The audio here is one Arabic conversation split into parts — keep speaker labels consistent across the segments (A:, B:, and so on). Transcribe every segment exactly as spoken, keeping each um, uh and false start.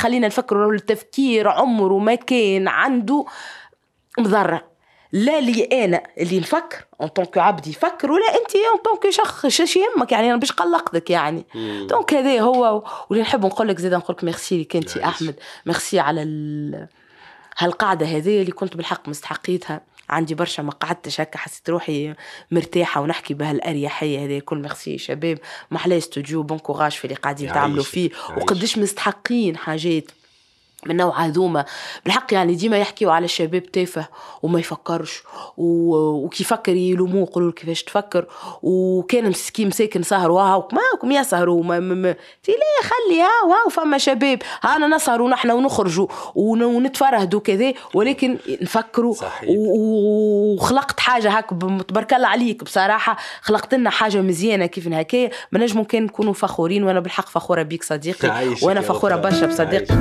A: خلينا نفكر التفكير عمره ما كان عنده مضرة، لا لي أنا اللي نفكر أن طنك عبدي يفكر، ولا أنت أن طنك شخص شش يهمك يعني أنا باش قلقتك يعني. دونك هذا هو واللي نحب نقول لك زيد، نقول لك ميرسي لك أنت أحمد، ميرسي على ال... هالقاعدة هذه اللي كنت بالحق مستحقيتها. عندي برشا ما قعدتش هكا، حسيت روحي مرتاحة ونحكي بهالأريحية هذه. كل ميرسي شباب، محلى استوديو، بون كوراج في اللي قاعدين تعملوا فيه، وقدش مستحقين حاجات من نوع هذوما بالحق. يعني ديما يحكيوا على الشباب تافه وما يفكرش، وكيف فكر يلوموه يقولوا كيفاش تفكر، وكان مسكين مساكن سهر وهاو ماكم يسهروا ما م... تي ليه خلي ها وهاو فما شباب هانا نسهروا نحن ونخرجوا ونتفرهدوا كذا، ولكن نفكروا. وخلقت حاجة هاك تبارك الله عليك بصراحة، خلقت لنا حاجة مزيانة كيف هكايا، ما نجم ممكن نكونوا فخورين. وانا بالحق فخورة بيك صديقي، وانا فخورة برشا بصديقي.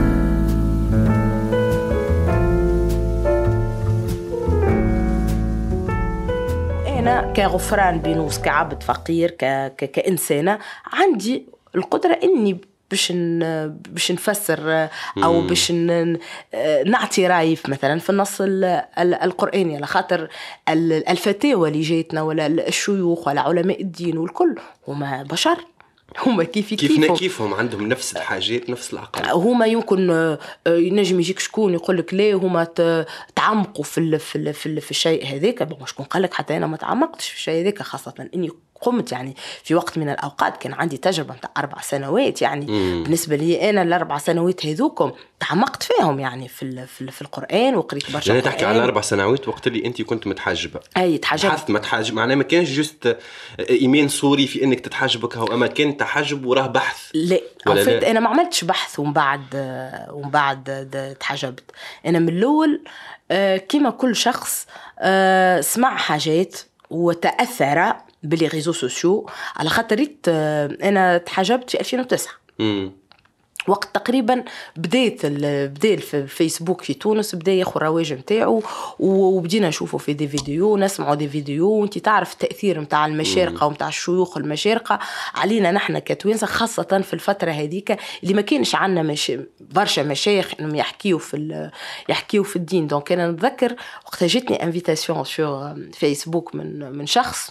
A: أنا كغفران بينوس، كعبد فقير، ك... ك... كإنسانة عندي القدرة إني باش ن... باش نفسر أو باش ن... نعطي رأي مثلا في النص ال... ال... القرآني، على خاطر الفتاوى اللي جيتنا ولا الشيوخ ولا علماء الدين والكل هما بشر، هما كيف
B: كيفنا كيفهم، عندهم نفس الحاجات نفس العقل.
A: هما يمكن ينجم يجيك شكون يقول لك ليه هما تعمقوا في ال في ال في, ال في الشيء هذاك، مش شكون قال لك حتى انا ما تعمقتش في الشيء هذاك، خاصه اني قمت يعني في وقت من الأوقات كان عندي تجربة متاع أربع سنوات يعني. مم. بالنسبة لي أنا الأربع سنوات هذوكم تعمقت فيهم يعني في في, في القرآن، وقريت برشا.
B: يعني تحكي على أربع سنوات وقت اللي أنت كنت متحجبة.
A: أي تحجبت.
B: حثت ما تحجب معناه ما كانش جست إيمان سوري في إنك تتحجبك، هو أما كان تحجب وراه بحث.
A: لا لا. أنا ما عملتش بحث ومن بعد ومن بعد تحجبت. أنا من الأول كما كل شخص سمع حاجات وتأثر باللي ريزو سوسيو، على خاطريت أنا تحجبت في ألفين وتسعة. مم. وقت تقريبا بديت بديت في الفيسبوك في تونس بدا ياخذ الرواج نتاعو، وبدينا نشوفه في دي فيديو نسمعوا دي فيديو، وانت تعرف التاثير نتاع المشارقه ومتاع الشيوخ المشارقه علينا نحن كتوانسه، خاصه في الفتره هذيك اللي ما كانش عندنا مش... برشا مشايخ انهم يحكيوا في ال... يحكيوا في الدين. دونك انا نتذكر وقت جاتني انفيتاسيون في فيسبوك من من شخص،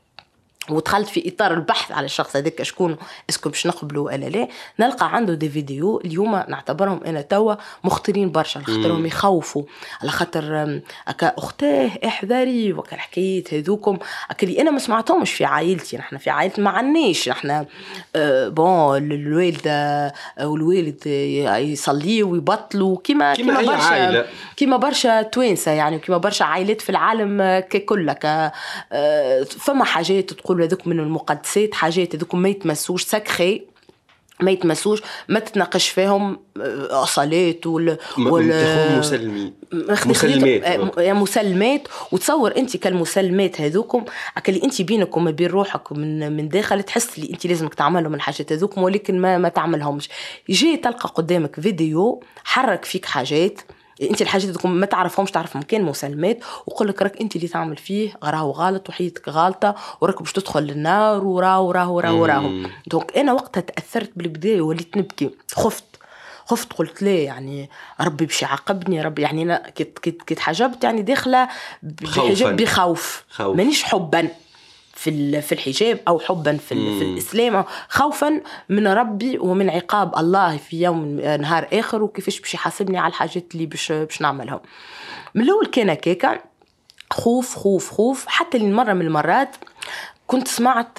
A: ودخلت في إطار البحث على الشخص هذاك شكون اسكو باش نقبله ولا لا، نلقى عنده دي فيديو اليوم نعتبرهم أنا توا مخطرين برشا، على خاطرهم يخوفوا، على خاطر أكا أختاه احذري وكا الحكايات هذوكم أكلي أنا ما سمعتهمش في عائلتي. نحن في عائلتي ما عناش نحن آه بون الوالد والوالد يصلي ويبطلوا كيما كيما برشا كيما برشا توانسة يعني، كيما برشا عائلات في العالم ككلها. آه فما حاجات تقول هذوك من المقدسات، حاجات هذوك ما يتمسوش سكري، ما يتمسوش، ما تتناقش فيهم صلاة ولا
B: ولا مسلمين مسلمات
A: يا مسلمات. وتصور انت كالمسلمات هذوكم اكلي انت بينك وما بين روحك من من داخل تحس لي انت لازمك تعملوا من الحاجات هذوكم، ولكن ما ما تعملهمش. يجي تلقى قدامك فيديو حرك فيك حاجات انت الحاجات دي ما تعرفهمش، تعرف مكان مسلمات، ويقول لك راك انت اللي تعمل فيه راهو غلط وحياتك غلطه وراك باش تدخل للنار وراهو راهو راهو راهو. دونك انا وقتها تاثرت بالبدايه وليت نبكي، خفت خفت قلت ليه يعني ربي باش يعاقبني ربي. يعني انا كنت كنت حجبت يعني داخله بحجاب بخوف، مانيش حبا في في الحجاب او حبا في, في الاسلام، خوفا من ربي ومن عقاب الله في يوم نهار اخر، وكيفاش باش يحاسبني على الحاجات اللي باش باش نعملهم. من الاول كان كيكا خوف خوف خوف، حتى لمره من المرات كنت سمعت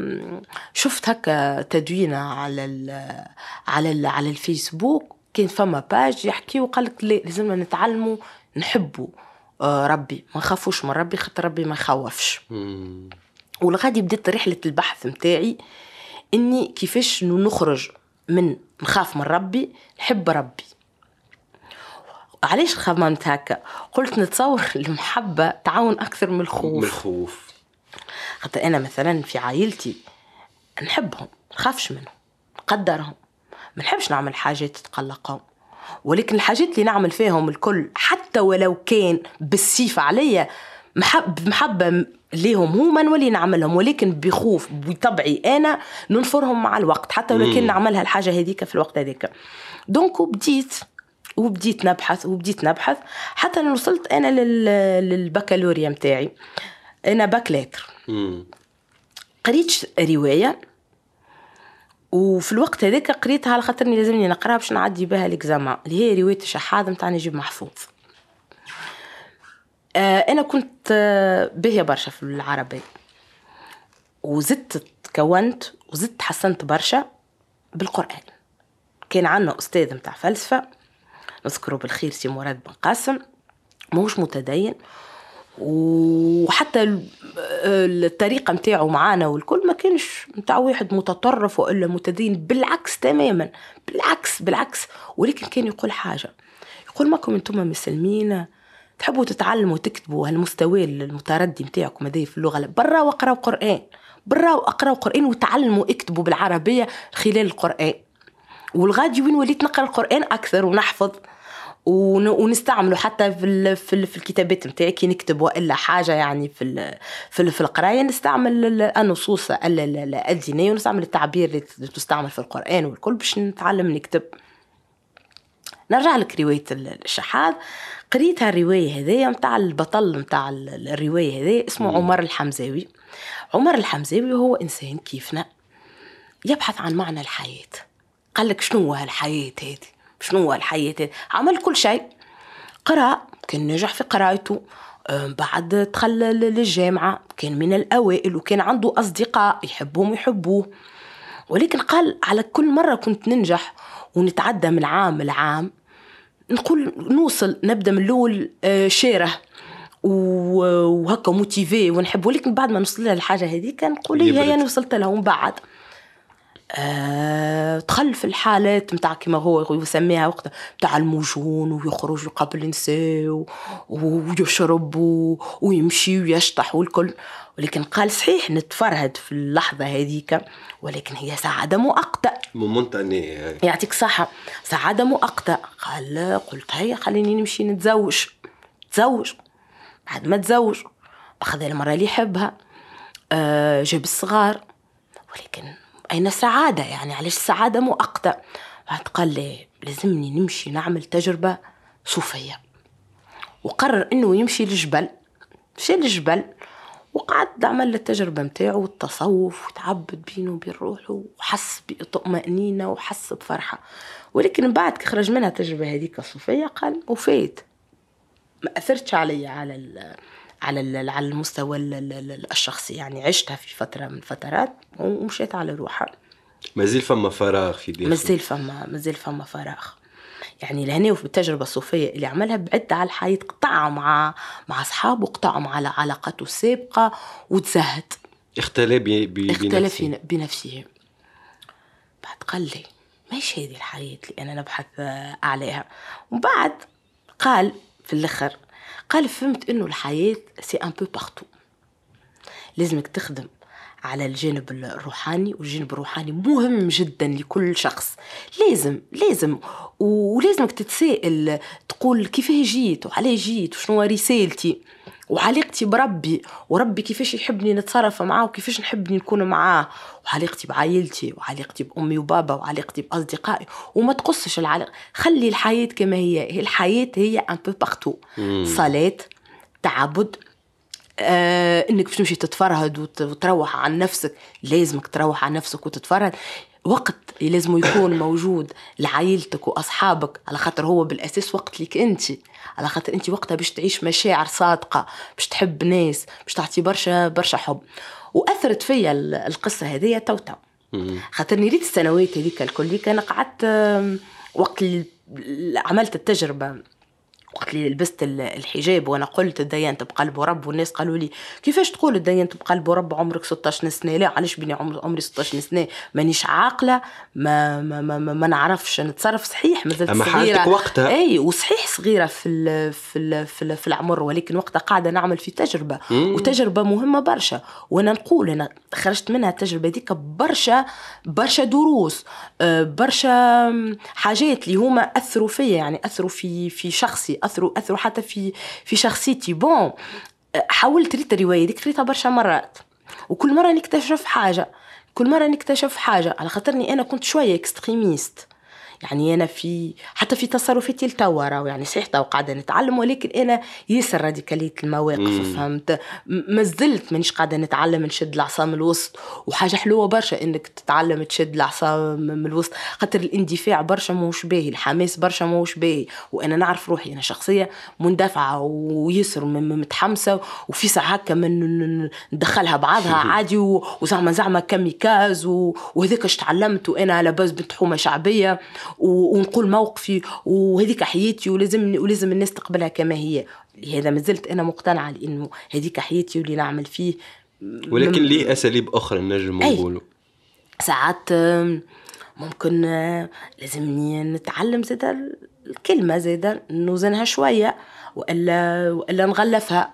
A: شفت هكا تدوينه على ال على ال على الفيسبوك، كان فما باج يحكي وقال لك لازمنا نتعلموا نحبوا ربي، ما نخافوش من ربي خاطر ربي ما يخوفش. ولغادي بديت رحلة البحث متاعي إني كيفاش نخرج من نخاف من ربي نحب ربي. علاش خممت هكا؟ قلت نتصور المحبة تعاون أكثر من الخوف.
B: من الخوف
A: حتى أنا مثلا في عائلتي نحبهم نخافش منهم نقدرهم، ما نحبش نعمل حاجات تقلقهم، ولكن الحاجات اللي نعمل فيهم الكل حتى ولو كان بالسيف عليا محب محبة ليهم هما نولي نعملهم، ولكن بخوف بطبعي أنا ننفرهم مع الوقت حتى لو كان نعملها الحاجة هذيك في الوقت هذيك. دونك وبديت وبديت نبحث وبديت نبحث حتى وصلت أنا للبكالوريا متاعي. أنا باكلاتر قريت رواية، وفي الوقت هذاك قريتها على خاطرني لازمني نقراها باش نعدي بها الإكزامان، اللي هي رواية الشحاذ متاع نجيب محفوظ. آه أنا كنت آه باهية برشا في العربي، وزدت تكونت وزدت حسنت برشا بالقرآن. كان عنا أستاذ متاع فلسفة نذكره بالخير سي مراد بن قاسم، ماهوش متدين، وحتى الطريقة متاعه معانا والكل ما كانش متاع واحد متطرف وإلا متدين، بالعكس تماما، بالعكس بالعكس. ولكن كان يقول حاجة، يقول ماكم انتم مسلمين تحبوا تتعلموا وتكتبوا هالمستوى المتردي متاعكم هذي في اللغة، برا وقرأوا قرآن، برا وأقرأوا قرآن وتعلموا اكتبوا بالعربية خلال القرآن. والغادي وين وليت نقرأ القرآن أكثر ونحفظ ونستعمله حتى في في في الكتابات نتاعي كي نكتب والا حاجه، يعني في في في القرايه نستعمل النصوص الدينيه ونستعمل التعبير اللي تستعمل في القرآن والكل باش نتعلم نكتب. نرجع لك روايه الشحاذ، قريتها الروايه هذه متاع البطل متاع الروايه هذه اسمه عمر الحمزاوي. عمر الحمزاوي هو انسان كيفنا يبحث عن معنى الحياه. قال لك شنو هو الحياه هذه، شنو هو الحياة؟ عمل كل شيء، قرأ، كان نجح في قراءته، بعد دخل للجامعة، كان من الأوائل وكان عنده أصدقاء يحبهم ويحبوه. ولكن قال على كل مرة كنت ننجح ونتعدى من عام لعام، نقول نوصل نبدأ من الأول شيره وهكا موتيفي ونحب، ولكن بعد ما نوصل لها الحاجة هذه كان نقول هي يعني وصلت لها. ومن بعد أه دخل في الحالات متاع كما هو يسميها وقت متاع الموجون، ويخرج قبل النساء ويشرب ويمشي ويشطح والكل. ولكن قال صحيح نتفرهد في اللحظة هذيك، ولكن هي سعادة مؤقتة
B: ممتنة،
A: يعطيك صحة، سعادة مؤقتة. قال قلت هيا خليني نمشي نتزوج. تزوج، بعد ما تزوج أخذ المرة اللي يحبها، أه جاب الصغار، ولكن أين السعادة؟ يعني علاش السعادة مؤقتة؟ بعد قال لي لازمني نمشي نعمل تجربة صوفية، وقرر إنه يمشي للجبل. مشي للجبل وقعد عمل التجربة متاعه والتصوف وتعبد بينه وبين روحه، وحس بطمأنينة وحس بفرحة. ولكن بعد كخرج منها التجربة هذيك الصوفية قال وفيت، ما أثرتش علي على ال على على المستوى الشخصي، يعني عشتها في فترة من فترات ومشيت على روحها.
B: مازال فما فراغ في داخل،
A: مازال فما مازال فما فراغ. يعني لهنا وفي التجربة الصوفية اللي عملها بعد على الحياة، قطعها مع مع أصحابه، قطعهم على علاقاته السابقة وتزهد،
B: اختلى بنفسه
A: اختلى بنفسه. بعد قال لي ماش هذه الحياة اللي أنا نبحث عليها. وبعد قال في الآخر، قال فهمت إنه الحياة سي أن بو بارتو، لازمك تخدم على الجانب الروحاني، والجانب الروحاني مهم جدا لكل شخص، لازم لازم ولازمك تتسائل تقول كيفاه جيت وعليه جيت وشنو رسالتي وعلاقتي بربي، وربي كيفاش يحبني نتصرف معاه وكيفاش نحبني نكون معاه، وعلاقتي بعائلتي وعلاقتي بأمي وبابا وعلاقتي بأصدقائي. وما تقصش العلاقة، خلي الحياة كما هي. الحياة هي أن بو بارتو، صلاة، تعبد، آه، انك باش تمشي تتفرهد وتروح عن نفسك، لازمك تروح عن نفسك وتتفرهد. وقت لازم يكون موجود لعائلتك واصحابك، على خاطر هو بالاساس وقت لك انت، على خاطر انت وقتها باش تعيش مشاعر صادقه، باش تحب ناس، باش تعطي برشا برشا حب. واثرت فيا القصه هذه توتا، خاطرني ريت السنوات هذيك الكل كان قعدت وقت اللي عملت التجربه، وقت اللي لبست الحجاب وانا قلت دينت بقلب رب، والناس قالوا لي كيفاش تقول دينت بقلب رب عمرك ستة عشر سنه؟ لا، علاش بني عمري ستة عشر سنه مانيش عاقله، ما ما ما, ما, ما نعرفش نتصرف صحيح، مازلت صغيره
B: وقتها.
A: اي وصحيح صغيره في ال في ال في, ال في العمر، ولكن وقتها قاعده نعمل في تجربه، مم. وتجربه مهمه برشا. وانا نقول انا خرجت منها التجربه ديك برشا برشا دروس، برشا حاجات اللي هما اثروا فيا، يعني اثروا في في شخصي، اثروا اثروا حتى في في شخصيتي. بون حاولت ريت الرواية ديك قريتها برشا مرات، وكل مرة نكتشف حاجة كل مرة نكتشف حاجة على خاطرني أنا كنت شوية اكستريميست. يعني أنا في حتى في تصرفاتي التوارة، يعني صحيح تو قاعدة نتعلم، ولكن أنا ياسر راديكالية المواقف.
B: مم.
A: فهمت؟ ما زلت مانيش قاعدة نتعلم نشد العصا من الوسط، وحاجة حلوة برشا إنك تتعلم تشد العصا من الوسط، خاطر الاندفاع برشا موش باهي، الحماس برشا موش باهي. وأنا نعرف روحي أنا شخصية مندفعة ويسر متحمسة، وفي ساعة هكا من ندخلها بعضها عادي، وزعما زعما كاميكاز، وهذاك اش تعلمت وأنا على باز بنت حومة شعبية، ونقول موقفي وهذيك حياتي، ولازم ولازم الناس تقبلها كما هي. لهذا ما زلت أنا مقتنعة لأنه هذيك حياتي واللي نعمل فيه.
B: ولكن ليه أساليب أخرى نجم نقوله؟
A: ساعات ممكن لازمني نتعلم زيادة الكلمة، زيادة نوزنها شوية، وإلا وإلا نغلفها.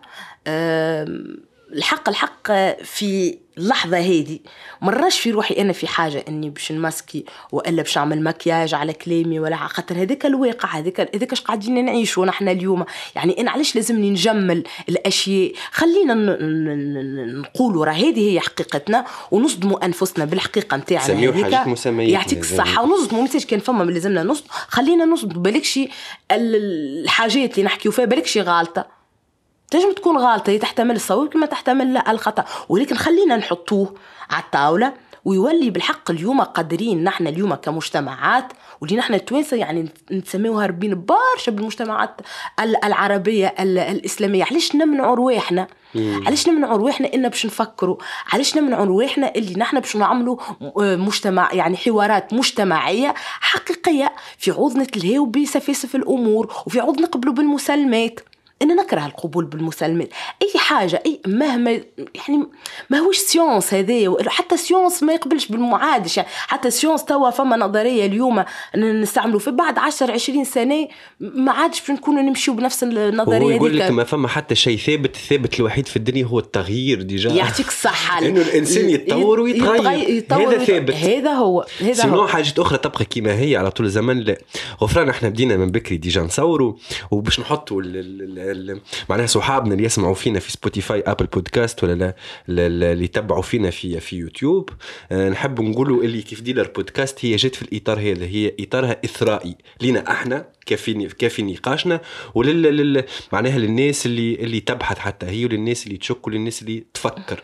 A: الحق الحق في اللحظة هذه مرش في روحي أنا في حاجة إني باش نمسكي وإلا باش نعمل مكياج على كلامي، ولا خاطر هذاك الواقع، هذاك هذاك اش قاعدين نعيشه نحن اليوم. يعني أنا علاش لازمني نجمل الأشياء؟ خلينا نقولوا راه هذه هي حقيقتنا، ونصدموا أنفسنا بالحقيقة متاعنا هذيك. يعطيك الصحة، ونصدموا مثل كان فما لازمنا نصدم، خلينا نصدم. بالكشي الحاجات اللي نحكيو فيها بالكشي غالطة، تنجم تكون غلطة، هي تحتمل الصواب كما تحتمل لا الخطأ، ولكن خلينا نحطوه على الطاولة، ويولي بالحق اليوم قادرين نحن اليوم كمجتمعات، واللي نحن التوانسة يعني نسميوها هربين برشا بالمجتمعات العربية الإسلامية. علاش نمنعوا رواحنا؟ علاش نمنعوا رواحنا إن باش نفكروا؟ علاش نمنعوا رواحنا اللي نحن باش نعملوا مجتمع، يعني حوارات مجتمعية حقيقية في عوض نتلهيو بسفاسف الأمور، وفي عوض نقبلوا بالمسلمات. أنا نكره القبول بالمسلمات، أي حاجة أي مهما يعني ما هوش سيونس هذه، حتى سيونس ما يقبلش بالمعادش. يعني حتى سيونس توا فما نظرية اليوم نستعملوا في بعد عشر عشرين سنة ما عادش بنكونوا نمشيو بنفس النظرية.
B: هو يقول لك ما فما حتى شيء ثابت، الثابت الوحيد في الدنيا هو التغيير. ديجا
A: يعطيك الصحة
B: إنه الإنسان يتطور ويتغير،
A: يتغير
B: هذا ثابت.
A: هذا هو هذا
B: سينو
A: هو.
B: حاجة أخرى تبقى كما هي على طول الزمن. لا غفران احنا بدينا من بكري ديجا نصوروا، وباش نحطوا معناها صحابنا اللي يسمعوا فينا في سبوتيفاي أبل بودكاست، ولا لا اللي يتبعوا فينا في في يوتيوب، أه نحب نقولوا اللي كيف ديلر بودكاست هي جت في الإطار هذا، هي إطارها إثرائي لنا احنا كافي كافي نقاشنا، ولل معناها للناس اللي اللي تبحث حتى هي، وللناس اللي تشك، وللناس اللي تفكر.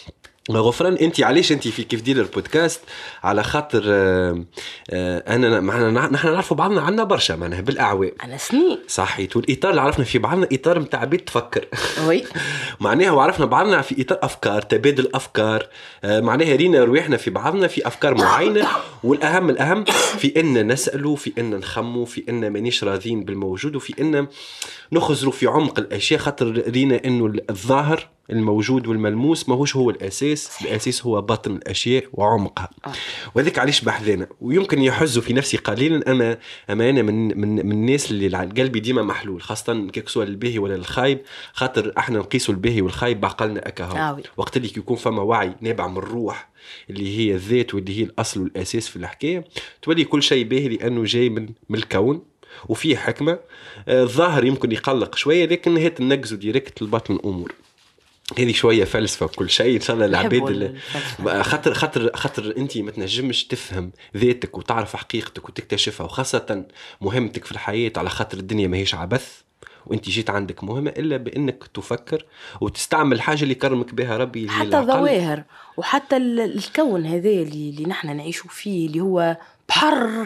B: غفران انت علاش انت في كيف ديلر بودكاست؟ على خاطر آآ آآ انا معنا نحن نعرفوا بعضنا عنا برشا معناها بالاعوام،
A: انا سنين
B: صحيت، والاطار اللي عرفنا في بعضنا اطار نتاع بيت تفكر
A: وي
B: معناها، وعرفنا بعضنا في اطار افكار، تبادل افكار، معناها رينا روحنا في بعضنا في افكار معينه، والاهم الاهم في ان نسالوا، في ان نخموا، في ان مانيش راضين بالموجود، وفي ان نخزروا في عمق الاشياء، خاطر رينا انه الظاهر الموجود والملموس ماهوش هو الأساس، الأساس هو باطن الأشياء وعمقها. وذلك علاش بحثنا، ويمكن يحزوا في نفسي قليلا. أما أما أنا من من من الناس اللي قلبي ديما محلول، خاصة كيكسوا الباهي ولا الخايب، خاطر احنا نقيسوا الباهي والخايب بعقلنا أكاهو. وقت اللي يكون فما وعي نابع من الروح اللي هي الذات واللي هي الأصل والأساس في الحكاية، تولي كل شيء باهي لأنه جاي من من الكون وفيه حكمة. الظاهر يمكن يقلق شوية، لكن هات النجزو ديريكت لبطن الأمور. هذه شوية فلسفة كل شيء إن شاء الله العباد. خاطر خاطر خاطر أنت ما تنجمش تفهم ذاتك وتعرف حقيقتك وتكتشفها، وخاصة مهمتك في الحياة، على خاطر الدنيا ما هيش عبث، وأنت جيت عندك مهمة إلا بأنك تفكر وتستعمل الحاجة اللي كرمك بها ربي،
A: حتى الظواهر وحتى الكون هذا اللي, اللي نحن نعيشوا فيه، اللي هو بحر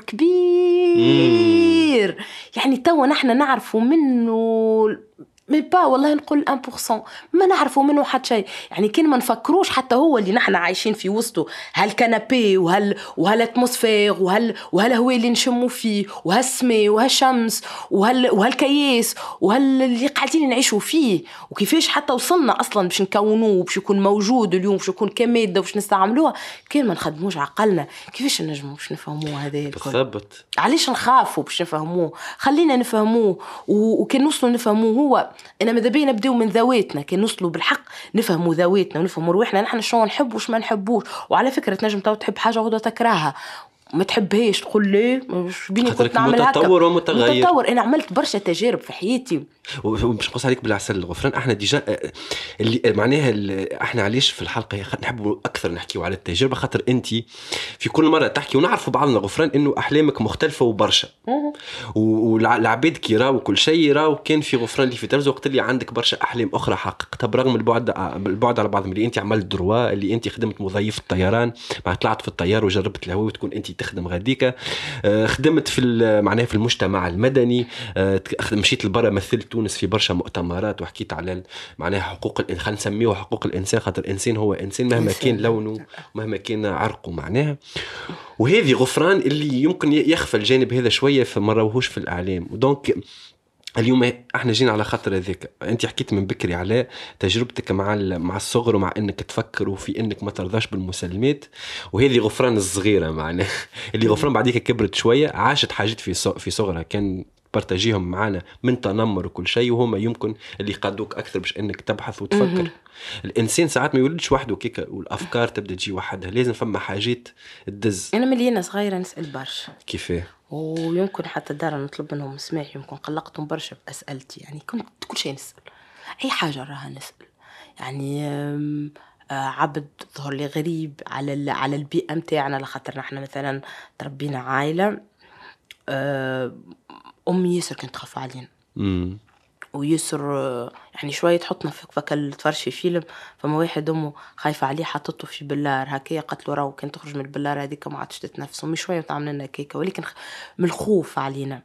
A: كبير. مم. يعني توا نحن نعرفوا منه مي با والله نقول واحد بالمية ما نعرفوا منه حتى شيء. يعني كان ما نفكروش حتى هو اللي نحن عايشين في وسطه، هالكنابي وهال وهالاتموسفير وهال وهالهواء اللي نشموا فيه وهالسماء وهالشمس وهال وهالكياس وهال اللي قاعدين نعيشوا فيه، وكيفاش حتى وصلنا اصلا باش نكونوه باش يكون موجود اليوم، باش يكون كماده باش نستعملوها. كان ما نخدموش عقلنا كيفاش نجموا باش نفهموه هذا الكل؟
B: بالضبط.
A: علاش نخافوا باش نفهموه؟ خلينا نفهموه، وكان نوصلوا نفهموه. هو انا ماذا بينا نبداو من ذواتنا، كان نوصلوا بالحق نفهموا ذواتنا ونفهموا روحنا نحن شنو نحب وش ما نحبوش. وعلى فكره تنجم تو تحب حاجه وغدا تكرهها، ما تحبهاش تقول لي مش بيني كنت نعمل هكا.
B: متطور ومتغير.
A: متطور. انا عملت برشا تجارب في حياتي
B: ومش نقص عليك بالعسل الغفران. احنا ديجا اللي معناها اللي احنا علاش في الحلقه نحبوا اكثر نحكيوا على التجربه، خاطر انت في كل مره تحكي ونعرفوا بعضنا غفران انه احلامك مختلفه وبرشا، والعباد كي راو كل شيء راو كان في غفران اللي في ترز وقت اللي عندك برشا احلام اخرى حققتها برغم البعد البعد على بعضهم. اللي انت عملت دروا، اللي انت خدمت مضيف الطيران، ما طلعت في الطيار وجربت الهواء وتكون انت تخدم غاديكا، خدمت في معناها في المجتمع المدني، مشيت لبرا مثلت تونس في برشا مؤتمرات وحكيت على معناها حقوق الانسان، خلينا نسميه حقوق الانسان خاطر الانسان هو انسان مهما كان لونه مهما كان عرقه معناها. وهذه غفران اللي يمكن يخفى الجانب هذا شويه فما راوهوش في الاعلام. ودونك اليوم احنا جينا على خاطر هذاك. انت حكيت من بكري على تجربتك مع مع الصغر ومع انك تفكر وفي انك ما ترضاش بالمسلمات، وهذه غفران الصغيره معناها اللي غفران بعديك كبرت شويه عاشت حاجات في في صغرها كان بارتاجيهم معنا من تنمر وكل شيء، وهما يمكن اللي يقادوك اكثر باش انك تبحث وتفكر. الانسان ساعات ما يولدش وحده كيكا والافكار تبدا تجي وحدها، لازم فما حاجات تدز.
A: انا مليانه صغيره نسال برشا
B: كيفاه،
A: ويمكن حتى دار نطلب منهم سماح، يمكن قلقتهم برشا باسئلتي، يعني كنت كل شيء نسال، اي حاجه راها نسال. يعني عبد ظهر لي غريب على على البيئه نتاعنا، لخاطر احنا مثلا تربينا عائله امي ياسر كانت تخاف علينا
B: امم
A: ويسر يعني شويه تحطنا في فكل تفرج في فيلم، فما واحد امه خايفه عليه حطته في بلار هكايا، قالت له راهو كان تخرج من البلار هذيك ما عادش تتنفس. امي شويه تعمل لنا كيكه ولكن من الخوف علينا.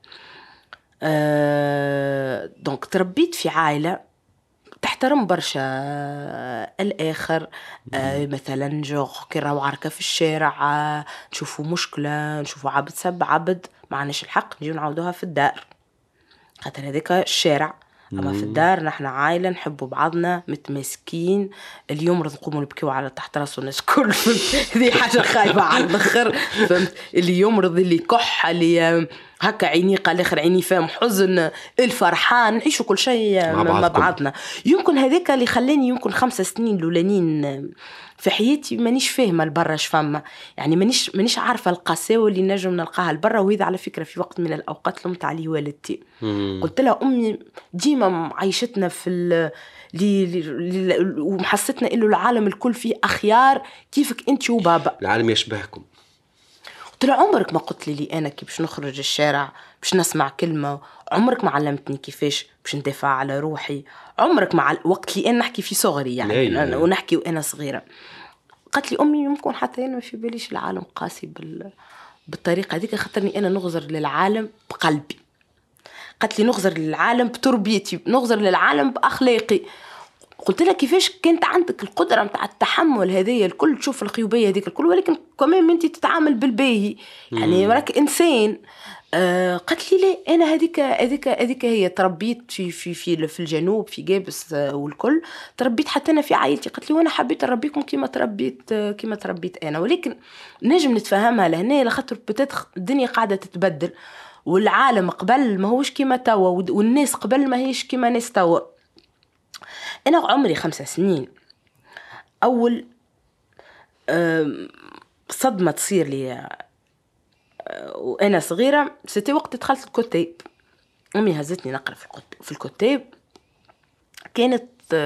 A: أه دونك تربيت في عائله تحترم برشا الاخر. أه مثلا جو كي راهو عركه في الشارع، أه نشوفوا مشكله، نشوفوا عبد سب عبد، ما عندناش الحق نجيو نعاودوها في الدار خاطر هذيك الشارع. اما في الدار نحن عائله نحبوا بعضنا متماسكين. اليوم نقوموا نبكيو على تحت راس الناس كل هذه حاجه خايبه على الاخر، فهمت؟ اللي يمرض اللي كح اللي هكا عيني قال الاخر عيني فاهم حزن الفرحان، نعيشوا كل شيء مع بعضنا. يمكن هذاك اللي خلاني يمكن خمسة سنين الاولانيين في حياتي مانيش فاهمه البرا شفما، يعني مانيش مانيش عارفه القساوه اللي نجم نلقاها البرا. وهذا على فكره في وقت من الاوقات لمت عليه والدتي، قلت لها امي ديما عايشتنا في ال... لي... لي... ومحستنا انه العالم الكل فيه اخيار كيفك انت وبابا،
B: العالم يشبهكم.
A: قلت لها عمرك ما قلت لي لي انا كي باش نخرج الشارع باش نسمع كلمه، عمرك ما علمتني كيفاش باش ندافع على روحي، عمرك مع وقت لي انا نحكي في صغري يعني أنا ونحكي وانا صغيره. قالت لي امي يمكن حتى انا ما في باليش العالم قاسي بال... بالطريقه هذيك، خاطرني انا نغزر للعالم بقلبي. قالت لي نغزر للعالم بتربيتي، نغزر للعالم باخلاقي. قلت لها كيفاش كانت عندك القدره نتاع التحمل هذه الكل، تشوف الخيوبيه هذيك الكل ولكن كمان انت تتعامل بالباهي، يعني راك انسان. آه قالت لي لا انا هذيك هذيك هذيك هي تربيت في في في في الجنوب في جابس آه والكل تربيت حتى انا في عائلتي. قالت لي وانا حبيت نربيكم كيما تربيت آه كيما تربيت انا، ولكن نجم نتفهمها لهنا لخاطر بتدخل الدنيا قاعده تتبدل والعالم قبل ما هوش كيما توا والناس قبل ما هيش كيما ناس توا. انا عمري خمسة سنين اول صدمه تصير لي وانا صغيره، ستي وقت دخلت الكتاب. امي هزتني نقرا في الكتاب، كانت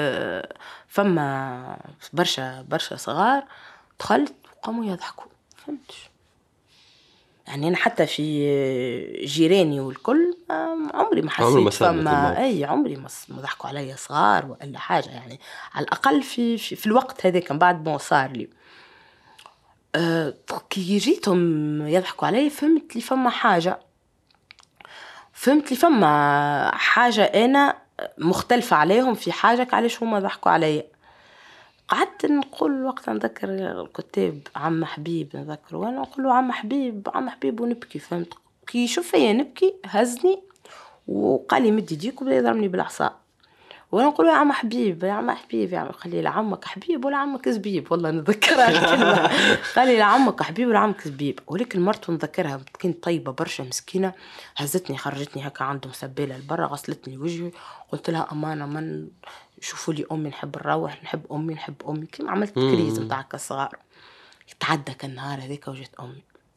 A: فما برشا برشا صغار، دخلت وقاموا يضحكوا، فهمتش يعني انا حتى في جيراني والكل عمري ما حسيت فما اي عمري ما ضحكوا عليا صغار ولا حاجه، يعني على الاقل في في, في الوقت هذاك. بعد ما صار لي أه كي جيتهم يضحكوا علي فهمت لي فما حاجه فهمت لي فما حاجه انا مختلفه عليهم في حاجه علاش هما ضحكوا عليا. قعدت نقول وقت نذكر الكتاب عم حبيب نذكر وانا نقول له عم حبيب عم حبيب ونبكي، فهمت؟ كي يشوف فيا نبكي هزني وقال لي مد يديك وبدا يضربني بالعصا، وانا نقول له يا عم حبيب يا عم حبيب يا عم، قال لي لا عمك حبيب ولا عمك زبيب، والله نذكرها الكلمه قال لي لا عمك حبيب ولا عمك زبيب. ولكن مرته نذكرها كانت طيبه برشا مسكينه، هزتني خرجتني هكا عندهم سباله لبرا، غسلتني وجهي، قلت لها امانه من شوفوا لي امي نحب نروح نحب امي نحب امي كيما عملت كريز نتاع الصغار. تعدى كان النهار هذاك وجت امي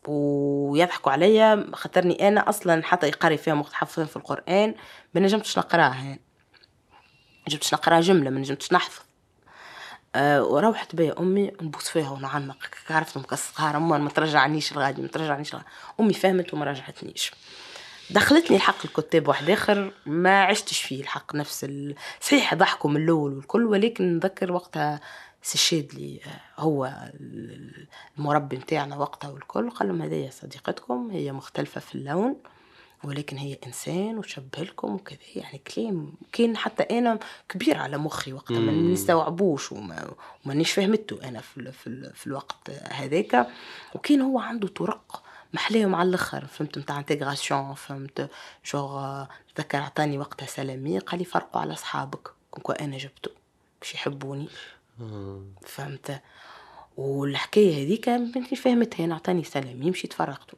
A: ويضحكوا عليا خاطرني انا اصلا حتى يقري فيها متحفظين في القران ما نجمتش نقراها يعني. ما نجمتش نقرا جمله ما نجمتش نحفظ. أه وروحت بيا امي نبوس فيها ونعنق عرفتهم كالصغار امي ما ترجعنيش الغادي ما ترجعنيش الغادي. امي فهمت وما رجعتنيش. دخلتني الحق الكتاب واحد اخر ما عشتش فيه الحق نفس ال... صحيح ضحكوا من الاول والكل ولكن نذكر وقتها سشيد لي هو المربي متاعنا وقتها والكل قال لهم هذه صديقتكم هي مختلفة في اللون ولكن هي إنسان وتشبه لكم وكذا يعني كلام كان حتى أنا كبير على مخي وقتها ما نستوعبوش وما ومانيش فهمته أنا في, في, في الوقت هذاك. وكان هو عنده طرق محليهم على الاخر فهمت نتاع انتغراسيون فهمت شغل تذكر عطاني وقتها سلامي قال لي فرقوا على اصحابك كنكو انا جبته باش يحبوني فهمت. والحكايه هذيك بنتي فهمتها انا عطاني سلامي مشيت فرقته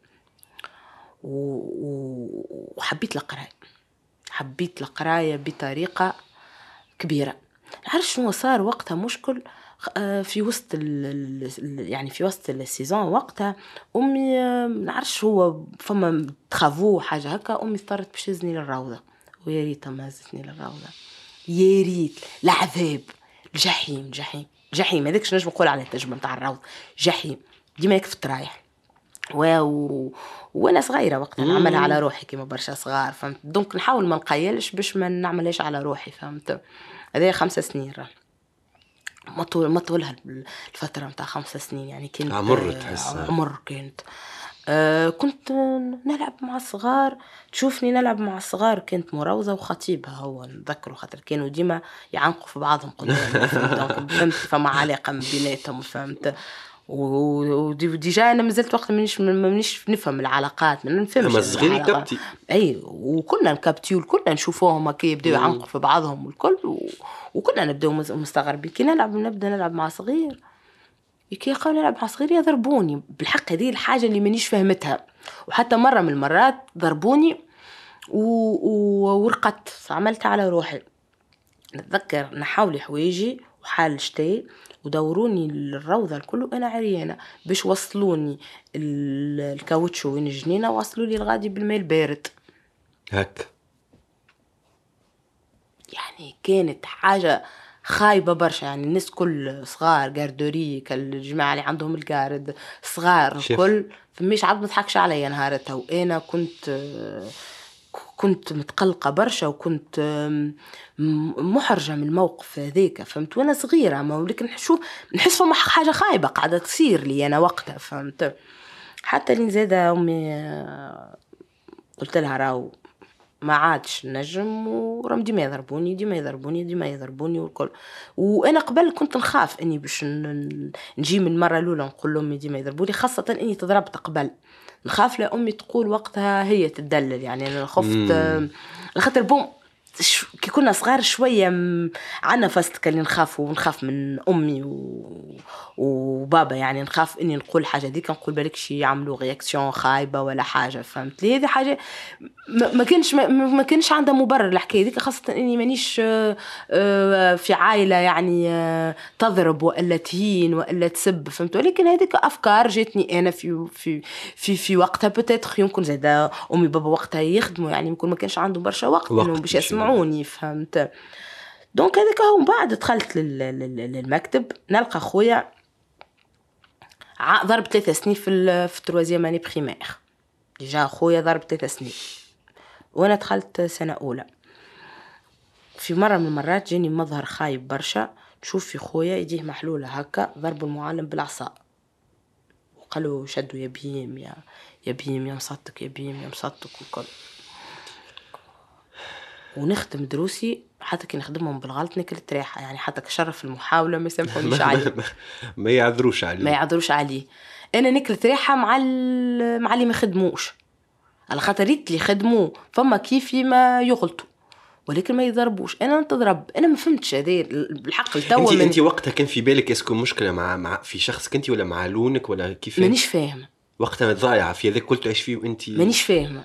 A: وحبيت القرايه حبيت القرايه بطريقه كبيره. عارف شنو صار وقتها مشكل في وسط يعني في وسط السيزون وقتها امي نعرفش هو فما تخافو حاجه هكا امي اضطرت باش تزني للروضه ويا ريت ما زتني للروضه يا ريت العذاب الجحيم جحيم جحيم هذاك شنو نجم نقول على التجربه نتاع الروضه جحيم ديما كيف رايح و... وانا صغيره وقتها نعملها على روحي كيما برشا صغار فهمت دونك نحاول ما نقيلش باش ما نعملهاش على روحي فهمت. هذه خمسة سنين راه ما طول ما طولها الفترة متاع خمسة سنين يعني كنت
B: عمر تحس
A: عمر كنت آه كنت نلعب مع الصغار تشوفني نلعب مع الصغار كنت مروضة وخطيبها هو نذكره خاطر كانوا ديما يعنقوا في بعضهم قدام فهمت فما علاقة بيناتهم فهمت. وديجا انا مازلت وقت مانيش مانيش نفهم العلاقات ما نفهمش
B: اما صغير كبتي
A: اي وكنا نكبتيو كلنا نشوفوهم هكا يبداو يعنقوا في بعضهم والكل و... وكنا نبداو مستغربين كي نلعب نبدا نلعب مع صغير كي يقول نلعب مع صغير يضربوني بالحق هذه الحاجه اللي مانيش فهمتها. وحتى مره من المرات ضربوني و... و... ورقدت عملت على روحي نتذكر نحاول حوايجي وحال شتي ودوروني الروضة الكل أنا عريانة باش وصلوني الكاوتشو وين الجنينة وصلوا لي الغادي بالماء البارد
B: هك
A: يعني كانت حاجة خايبة برشا يعني الناس كل صغار جاردوري كالجماعة اللي عندهم الجارد صغار الكل فماش عاد مضحكش عليا نهارتها وأنا كنت كنت متقلقة برشا وكنت محرجة من الموقف هذاك فهمت وانا صغيرة ما ولكن نشوف نحس فما حاجة خايبة قاعدة تصير لي انا وقتها فهمت. حتى اللي زادة امي قلت لها راو ما عادش نجم ورم ديما يضربوني ديما يضربوني ديما يضربوني والكل. وانا قبل كنت نخاف اني باش نجي من المرة الاولى نقول لهم ديما يضربوني خاصة اني تضربت قبل نخاف لأمي تقول وقتها هي تدلل يعني أنا خفت لخاطر بوم كي كنا صغار شوية عنا فاست اللي نخاف ونخاف من أمي و... وبابا يعني نخاف إني نقول حاجة ديك نقول بالك شي يعملوا رياكسيون خايبة ولا حاجة فهمت لي هذه حاجة ما, ما كانش ما, ما كانش عندها مبرر الحكاية ديك خاصة إني مانيش في عائلة يعني تضرب ولا تهين ولا تسب فهمت. ولكن هذيك أفكار جاتني أنا في في في في وقتها بتاتخ يمكن زادا أمي بابا وقتها يخدموا يعني يمكن ما كانش عنده برشا وقت إنه باش يسمعوني فهمت. دونك هذيك هو بعد دخلت للمكتب نلقى خويا ضرب ثلاثة سنين في في التروازيام اني بريمير ديجا خويا ضرب ثلاثة سنين وانا دخلت سنه اولى. في مره من المرات جاني مظهر خايب برشا تشوف في خويا يديه محلوله هكا ضرب المعلم بالعصا وقالوا شدوا يا بيم يا يا بيم يا مصطك يا بيم يا مصطك وكل. ونختم دروسي حتى كي نخدمهم بالغلط نكلت ريحه يعني حتى كشرف المحاوله ما يسامحونيش عليه
B: ما يعذروش عليه
A: ما يعذروش عليه انا نكلت ريحه مع مع اللي ما خدموش على خاطر ريت اللي خدموا فما كيفي ما يغلطوا ولكن ما يضربوش انا نتضرب انا ما فهمتش هذه بالحق التو
B: انت انت وقتها كان في بالك اسكو مشكله مع مع في شخص كنتي ولا مع لونك ولا كيف
A: مانيش فاهمه
B: وقتها ضايعه في هذاك كل تعيش فيه وانت
A: مانيش فاهمه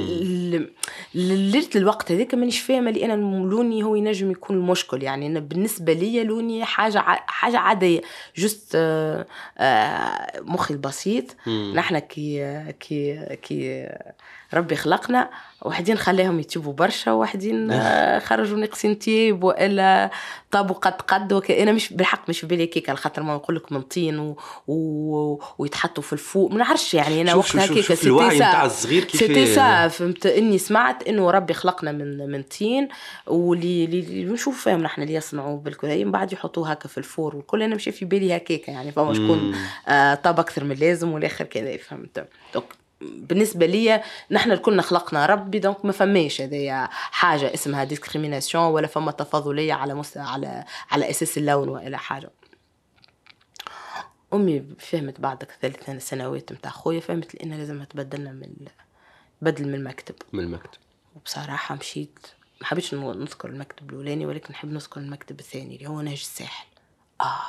A: ليله الوقت هذاك مانيش فاهمه لان لوني هو ينجم يكون المشكل. يعني انا بالنسبه لي لوني حاجه حاجه عاديه جست آه آه مخي البسيط. نحن كي كي كي ربي خلقنا واحدين خلاهم يتيبوا برشا واحدين آه خرجوا نقصين تيب والا طابوا قد قد وك... انا مش بالحق مش في بالي كيك على خاطر ما نقول لك من طين و... و... ويتحطوا في الفوق ما نعرفش. يعني انا وقتها كيك
B: الوعي نتاع الصغير كيف
A: سيتي فهمت اني سمعت انه ربي خلقنا من من طين واللي اللي نشوف فاهم نحن اللي يصنعوا بالكريم بعد يحطوه هكا في الفور والكل. انا مش في بالي هكاك يعني فما شكون آه طاب اكثر من اللازم والاخر كذا فهمت. دونك بالنسبه لي نحن الكلنا خلقنا ربي دونك ما فماش هذه حاجه اسمها ديسكريميناسيون ولا فما تفاضليه على مست... على على اساس اللون ولا حاجه. امي فهمت بعد ثلاث سنوات نتاع خويا فهمت لان لازم تبدلنا من بدل من المكتب
B: من المكتب.
A: وبصراحه مشيت ما حبيتش نذكر المكتب الاولاني ولكن نحب نذكر المكتب الثاني اللي هو نهج الساحل. اه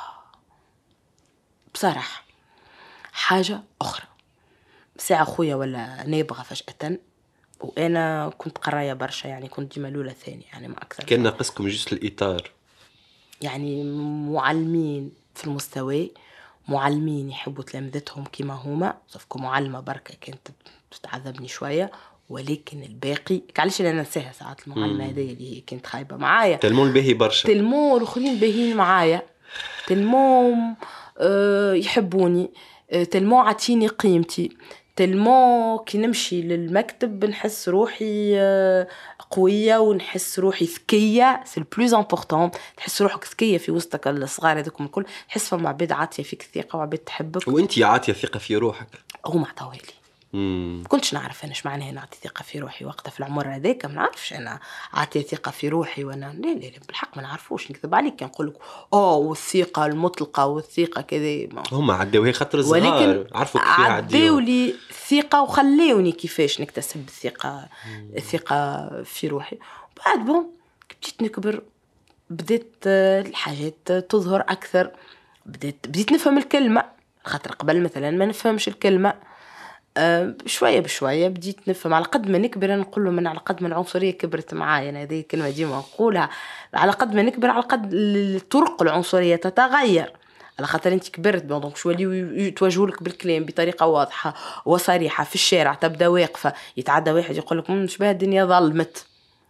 A: بصراحه حاجه اخرى. ساعة خويا ولا نابغة فجأة وأنا كنت قراية برشا يعني كنت ديما الأولى ثانية يعني ما أكثر.
B: كان ناقصكم جزء الإطار يعني
A: معلمين في المستوى معلمين يحبوا تلامذتهم كما هما صفكم معلمة بركة كانت تتعذبني شوية ولكن الباقي كعليش أنا ننساها ساعات المعلمة هذه اللي هي كانت خايبة معايا.
B: تلمون الباهي برشا
A: تلمون الآخرين باهيين معايا تلمون أه يحبوني تلمون عطيني قيمتي تلمون كي نمشي للمكتب بنحس روحي قوية ونحس روحي ذكية سي البلوز امبورطون. تحس روحك ذكية في وسطك الصغار هذوكم الكل تحس فما عباد عاطية فيك الثقة وعباد تحبك
B: وانتي عاطية ثقة في روحك.
A: هما عطاوالي مم. كنتش نعرف أنا إيش معناه نعطي ثقة في روحي وقتها في العمر هذاك ما نعرفش أنا عطي ثقة في روحي وأنا لا لا لا بالحق ما نعرفوش نكذب عليك كان نقولك أوه والثقة المطلقة والثقة كذا
B: هم عدوا هي خطر صغار عرفوا كيف
A: عدوا لي ثقة وخليوني كيفاش نكتسب الثقة الثقة في روحي. بعد بون بديت نكبر بديت الحاجات تظهر أكثر بديت بديت نفهم الكلمة خاطر قبل مثلا ما نفهمش الكلمة أه شوية بشوية بديت نفهم. على قد ما نكبر نقول له من على قد ما العنصرية كبرت معايا أنا هذه كلمة ديما نقولها على قد ما نكبر على قد الطرق العنصرية تتغير على خاطر انت كبرت دونك شو اللي يتواجهولك بالكلام بطريقة واضحة وصريحة في الشارع تبدأ واقفة يتعدى واحد يقولك مش بها الدنيا ظلمت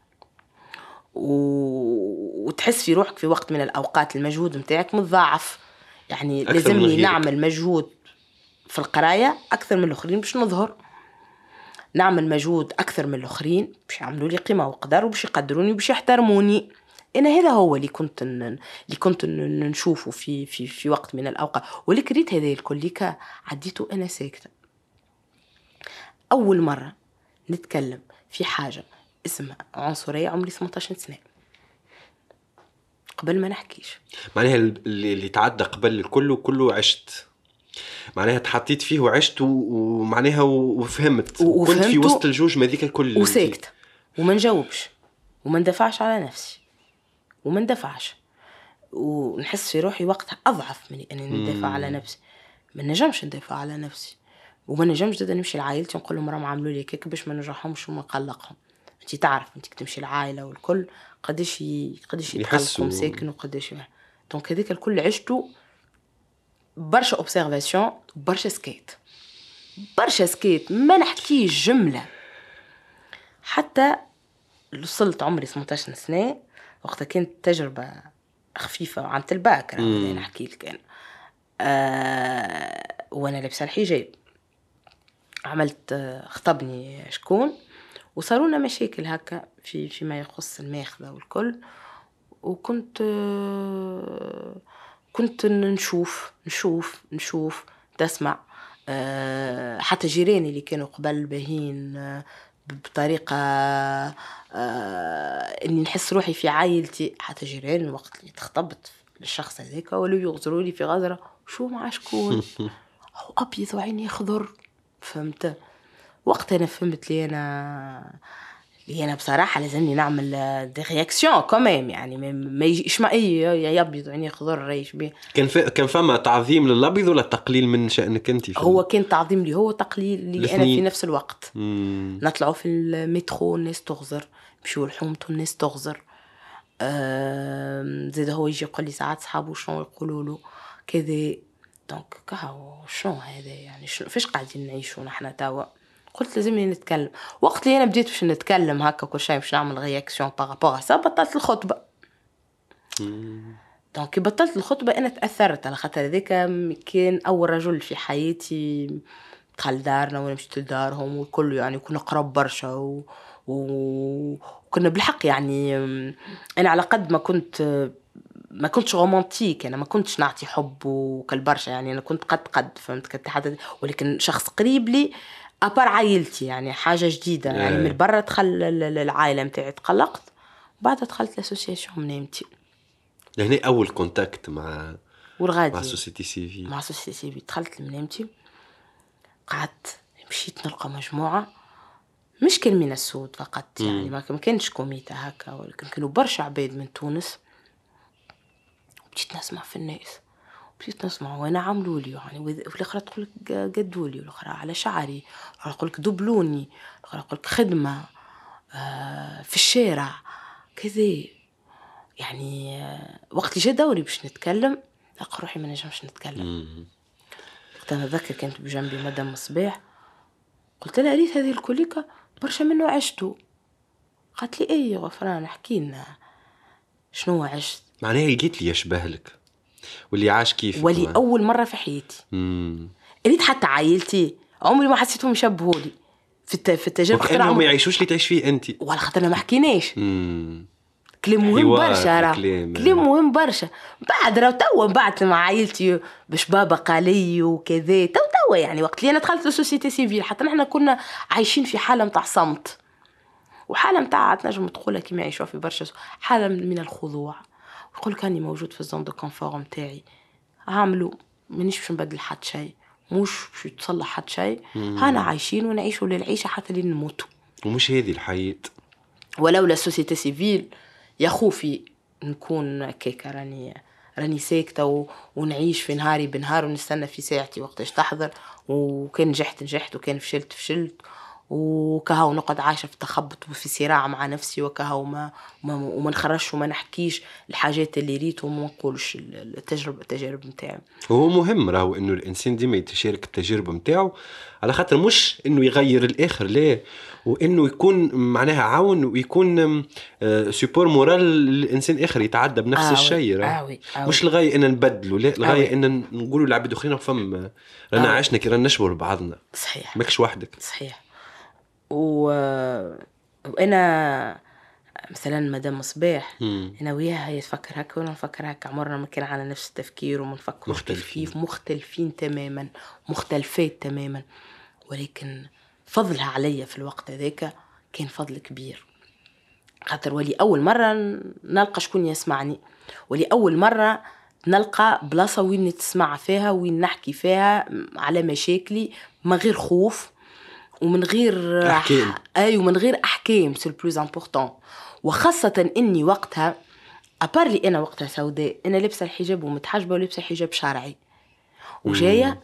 A: و... وتحس في روحك في وقت من الأوقات المجهود متاعك متضاعف. يعني لازمني نعمل مجهود في القراية أكثر من الآخرين باش نظهر نعمل مجهود أكثر من الآخرين باش يعملوا لي قيمة وقدر وباش يقدروني وباش يحترموني. أنا هذا هو اللي كنت ن... اللي كنت نشوفه في في في وقت من الأوقات ولكن ريت هذا الكل عديته أنا ساكتة. أول مرة نتكلم في حاجة اسمها عنصرية عمري ثمانية عشر سنة قبل ما نحكيش
B: معناها اللي تعدى قبل الكل وكله عشت معناها تحطيت فيه وعشت ومعناها وفهمت وكنت في وسط الجوج ما ذيك الكل
A: وساكت وما نجاوبش وما ندفعش على نفسي وما ندفعش ونحس في روحي وقتها أضعف من أني ندافع على نفسي. ما نجمش ندافع على نفسي وما نجمش جدا نمشي لعائلتي ونقول لهم راهم عملوا لي كيك باش ما نجرحهمش وما نقلقهم. انت تعرف انت تمشي العائله والكل قداش قداش يتقلقوا ساكن وقداش دونك هذيك الكل عشته برشا اوبسيرفاسيون برشا سكيت برشا سكيت ما نحكيش جمله حتى وصلت عمري ثمانية عشر سنه وقتها كانت تجربه خفيفه عن الباك راه نحكي لك انا آه وانا لابسه الحجاب عملت خطبني شكون وصارونا مشاكل هكا في فيما يخص الماخذة والكل وكنت كنت نشوف نشوف نشوف تسمع حتى جيراني اللي كانوا قبل باهين بطريقة اني نحس روحي في عائلتي حتى جيراني وقت اللي تخطبت للشخص هذاك ولو يغزروا لي في غزرة شو مع شكون أو أبيض وعيني خضر فهمت. وقت أنا فهمت لي أنا اللي انا بصراحه لازمني نعمل دي رياكسيون كوميم، يعني ما يجيش ما اي يبيض يعني خضر ريش بيه.
B: كان في كان فما تعظيم للابيض ولا تقليل من شأنك انت؟
A: هو كان تعظيم لي هو تقليل لي انا في نفس الوقت.
B: مم.
A: نطلعوا في المترو الناس تغزر، مشيو الحومته الناس تغزر. أه... زاد هو يجي يقول لي ساعات صحابه شنو يقولوا له كذا. دونك كهو شنو هذا يعني شنو فاش قاعدين نعيشوا نحن توا. قلت لازمني نتكلم. وقت اللي انا بديت باش نتكلم هكا كل شيء باش نعمل رياكسيون بارابور سا بطلت الخطبه. دونك بطلت الخطبه انا تاثرت على خاطر هذاك كان اول رجل في حياتي دخل دارنا وانا مشيت لدارهم والكل يعني كنا قرب برشا و... وكنا بالحق يعني انا على قد ما كنت ما كنتش رومانتيك، انا ما كنتش نعطي حب وكل برشا يعني انا كنت قد قد فهمت كنت حتى، ولكن شخص قريب لي ابار عائلتي يعني حاجه جديده يعني من برا دخل العائله نتاعي تقلقت بعد دخلت لاسوسياسيون منامتي.
B: لهنا اول كونتاكت مع
A: والغادي
B: مع سوسيتي سيفيل
A: مع سوسيتي سيفيل دخلت لمنامتي قعدت مشيت نلقى مجموعه مش كان من السود فقط يعني مم. ما كانش كوميتا هكا ولكن كانوا برشا عباد من تونس. وبديت نسمع في الناس بديت نسمع وانا عملوا لي يعني والاخرى تقول لك قدوا لي والاخرى على شعري والاخرى تقول لك دبلوني والاخرى تقول لك خدمه آه في الشارع كذا يعني آه وقت جاء دوري باش نتكلم لقى روحي ما نجمش نتكلم. وقت انا ذكر كانت بجنبي مدام مصباح قلت لها ريت هذه الكوليكا برشا منه عشتو. قالت لي اي غفران احكي لنا شنو عشت.
B: معناها لقيت لي يشبه لك واللي عاش كيف
A: ولي كمان. اول مره في حياتي ريت حتى عائلتي عمري ما حسيتهم يشبهوا لي في الت... في التجربه
B: خاطر انهم ما يعيشوش اللي تعيش فيه انت
A: ولا خاطر ما حكيناش. كلام مهم برشا راه كلام مهم برشا. بعد راه توا بعد مع عائلتي باش بابا قال لي وكذا تو توا يعني وقت اللي انا دخلت للسوسيتي سيفيل حتى نحن كنا عايشين في حاله نتاع صمت وحاله نتاع تنجم تقولها كيما يعيشوا في برشا حاله من الخضوع. يقول كاني موجود في الزون دو كونفور نتاعي عاملوا مانيش باش نبدل حد شيء مش باش يتصلح حد شيء هانا عايشين ونعيشوا للعيشه حتى لين نموتوا
B: ومش هذه الحياه.
A: ولولا السوسيتي سيفيل يا خوفي نكون كيكا راني راني ساكته و... ونعيش في نهاري بنهار ونستنى في ساعتي وقتاش تحضر وكان نجحت نجحت وكان فشلت فشلت وكهو نقعد عايشه في تخبط وفي صراع مع نفسي وكهو ما وما, وما نخرجش وما نحكيش الحاجات اللي ريت وما نقولش التجربه التجارب نتاعي.
B: هو مهم راهو انه الانسان ديما يتشارك التجربه نتاعو على خاطر مش انه يغير الاخر لا وانه يكون معناها عون ويكون سوبور مورال للانسان اخر يتعدى بنفس آوي الشيء راه مش الغايه ان نبدلوا لا الغايه ان نقولوا لعباد اخرين فم رانا عشنا كي رانا نشبر بعضنا
A: صحيح
B: ماكش وحدك
A: صحيح. و... وانا مثلا مدام مصباح مم. انا وياها هي تفكر هكا وانا نفكر هكا عمرنا ما كان على نفس التفكير ومنفكر كيف مختلفين تماما مختلفات تماما ولكن فضلها عليا في الوقت هذاك كان فضل كبير خاطر ولي اول مره نلقى شكون يسمعني ولي اول مره نلقى بلاصه وين تسمع فيها وين نحكي فيها على مشاكلي ما غير خوف ومن غير
B: احكام
A: اي ومن غير احكام سي البلوز امبورطون. وخاصه اني وقتها ابار لي انا وقتها سوداء انا لابسه الحجاب ومتحجبه ولابسه حجاب شرعي وجايه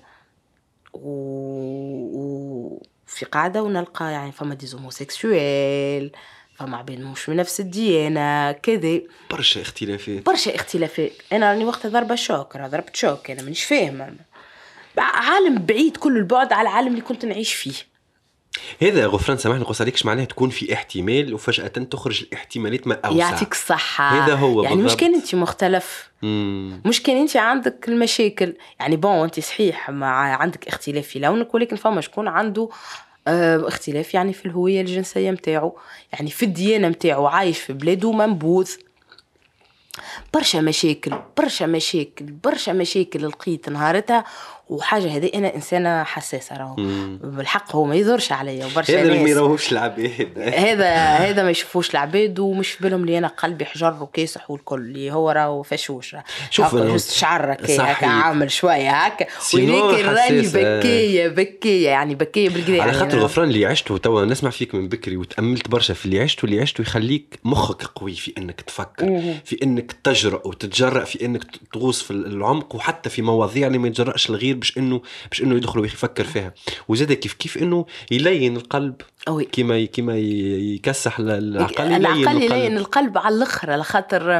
A: وفي قاعده ونلقى يعني فما دي هوموسيكسويل فما عباد مش من نفس الديانه كذا
B: برشا اختلافات برشا
A: اختلافات. انا راني وقتها ضربه شوك انا ضربت شوك انا مانيش فاهمه عالم بعيد كل البعد على العالم اللي كنت نعيش فيه.
B: هذا غفران سامحني نقص عليكش معناها تكون في احتمال وفجأة تخرج الاحتمالات ما أوسع.
A: يعطيك الصحة.
B: هذا هو
A: يعني
B: بالضبط.
A: مش كان انت مختلف مم. مش كان انت عندك المشاكل يعني بون انت صحيح مع عندك اختلاف في لونك ولكن فما شكون عنده اه اختلاف يعني في الهوية الجنسية متاعه يعني في الديانة متاعه عايش في بلاده منبوذ. برشا مشاكل برشا مشاكل برشا مشاكل لقيت نهارتها وحاجه هذه انا انسانه حساسه راهو بالحق، هو ما يظهرش عليا وبرشا
B: هذا
A: ناس
B: اللي ما يراهوش العباد
A: هذا هذا ما يشوفوش العباد ومش في بالهم اللي انا قلبي حجر وكاسح والكل، اللي هو راهو فشوش
B: شوف
A: هكا شعر هكا عامل شويه هكا، ولكن راني بكيه بكيه يعني بكيه بالقدا.
B: على
A: يعني
B: خاطر غفران اللي عشته توا نسمع فيك من بكري وتأملت برشا في اللي عشته، اللي عشته يخليك مخك قوي في انك تفكر مم. في انك تجرأ وتتجرأ في انك تغوص في العمق، وحتى في مواضيع اللي ما يتجرأش الغير باش انه باش انه يدخل ويفكر فيها، وزاد كيف كيف انه يلين القلب كيما كيما يكسح العقل، يلين
A: العقل يلين القلب على الاخر. على خاطر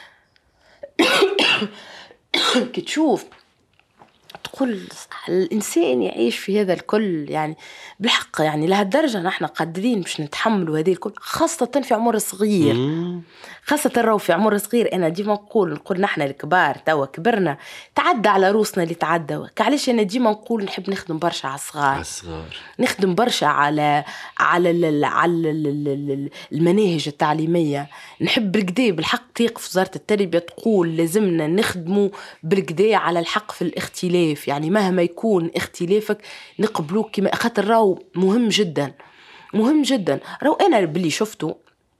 A: كي تشوف تقول الإنسان يعيش في هذا الكل يعني بالحق، يعني لهالدرجة نحن قادرين باش نتحملوا هذه الكل، خاصة في عمر صغير، خاصة الرو في عمر صغير. أنا ديما نقول نقول نحن الكبار توا كبرنا تعدى على روسنا اللي تعدى، علاش أنا ديما نقول نحب نخدم برشا على الصغار، نخدم برشا على على ال على ال المناهج التعليمية، نحب بالكدا بالحق تيقف وزارة التربية تقول لازمنا نخدموا بالكدا على الحق في الاختلاف، يعني مهما يكون اختلافك نقبلوك كما خاطر راهو مهم جدا مهم جدا. راهو أنا باللي شفته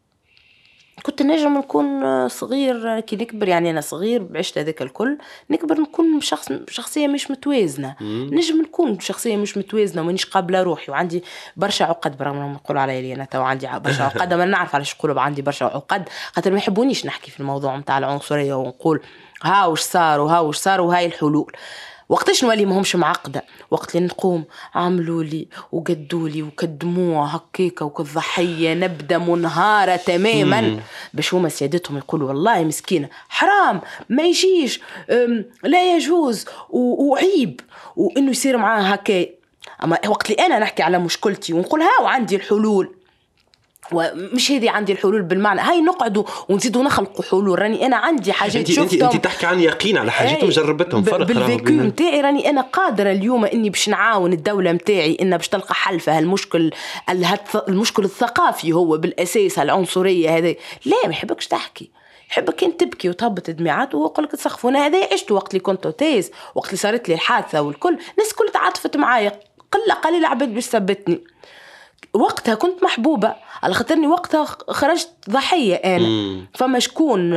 A: كنت نجم نكون صغير كي نكبر، يعني أنا صغير بعشت هذاك الكل، نكبر نكون شخص شخصية مش متوازنة، نجم نكون شخصية مش متوازنة ومانيش قابلة روحي، وعندي برشا عقد برغم ما نقول علي لي أنا تو عندي برشا عقد، ما نعرف علاش يقولوا عندي برشا عقد، خاطر ما يحبونيش نحكي في الموضوع متاع العنصرية ونقول ها وش صار وها وش صار وهاي الحلول. وقتاش نولي ماهمش معقدة؟ وقت اللي نقوم عملوا لي وقدوا لي وكدموها هكيكا وكالضحية نبدأ منهارة تماما باش هما سيادتهم يقولوا والله مسكينة حرام ما يجيش لا يجوز وعيب وإنه يصير معاها هكا. أما وقت اللي أنا نحكي على مشكلتي ونقول ها وعندي الحلول، ومش هذه عندي الحلول بالمعنى هاي نقعدوا ونزيدوا نخلقوا حلول، راني انا عندي حاجات شفتهم.
B: انت تحكي عن يقين على حاجات مجربتهم فرق
A: بالفيكو متاعي، راني انا قادره اليوم اني باش نعاون الدوله متاعي ان باش تلقى حل في هالمشكل المشكل الثقافي هو بالاساس العنصريه هذه. لا ما يحبكش تحكي، يحبك انت تبكي وتهبط دمعات وهو يقول لك تسخفونا. هذا عشت وقت اللي كنت تيز، وقت اللي صارت لي الحادثه والكل الناس كل تعاطفت معايا، قله قليله عبد باش ثبتني. وقتها كنت محبوبة على خاطرني وقتها خرجت ضحية أنا مم. فما شكون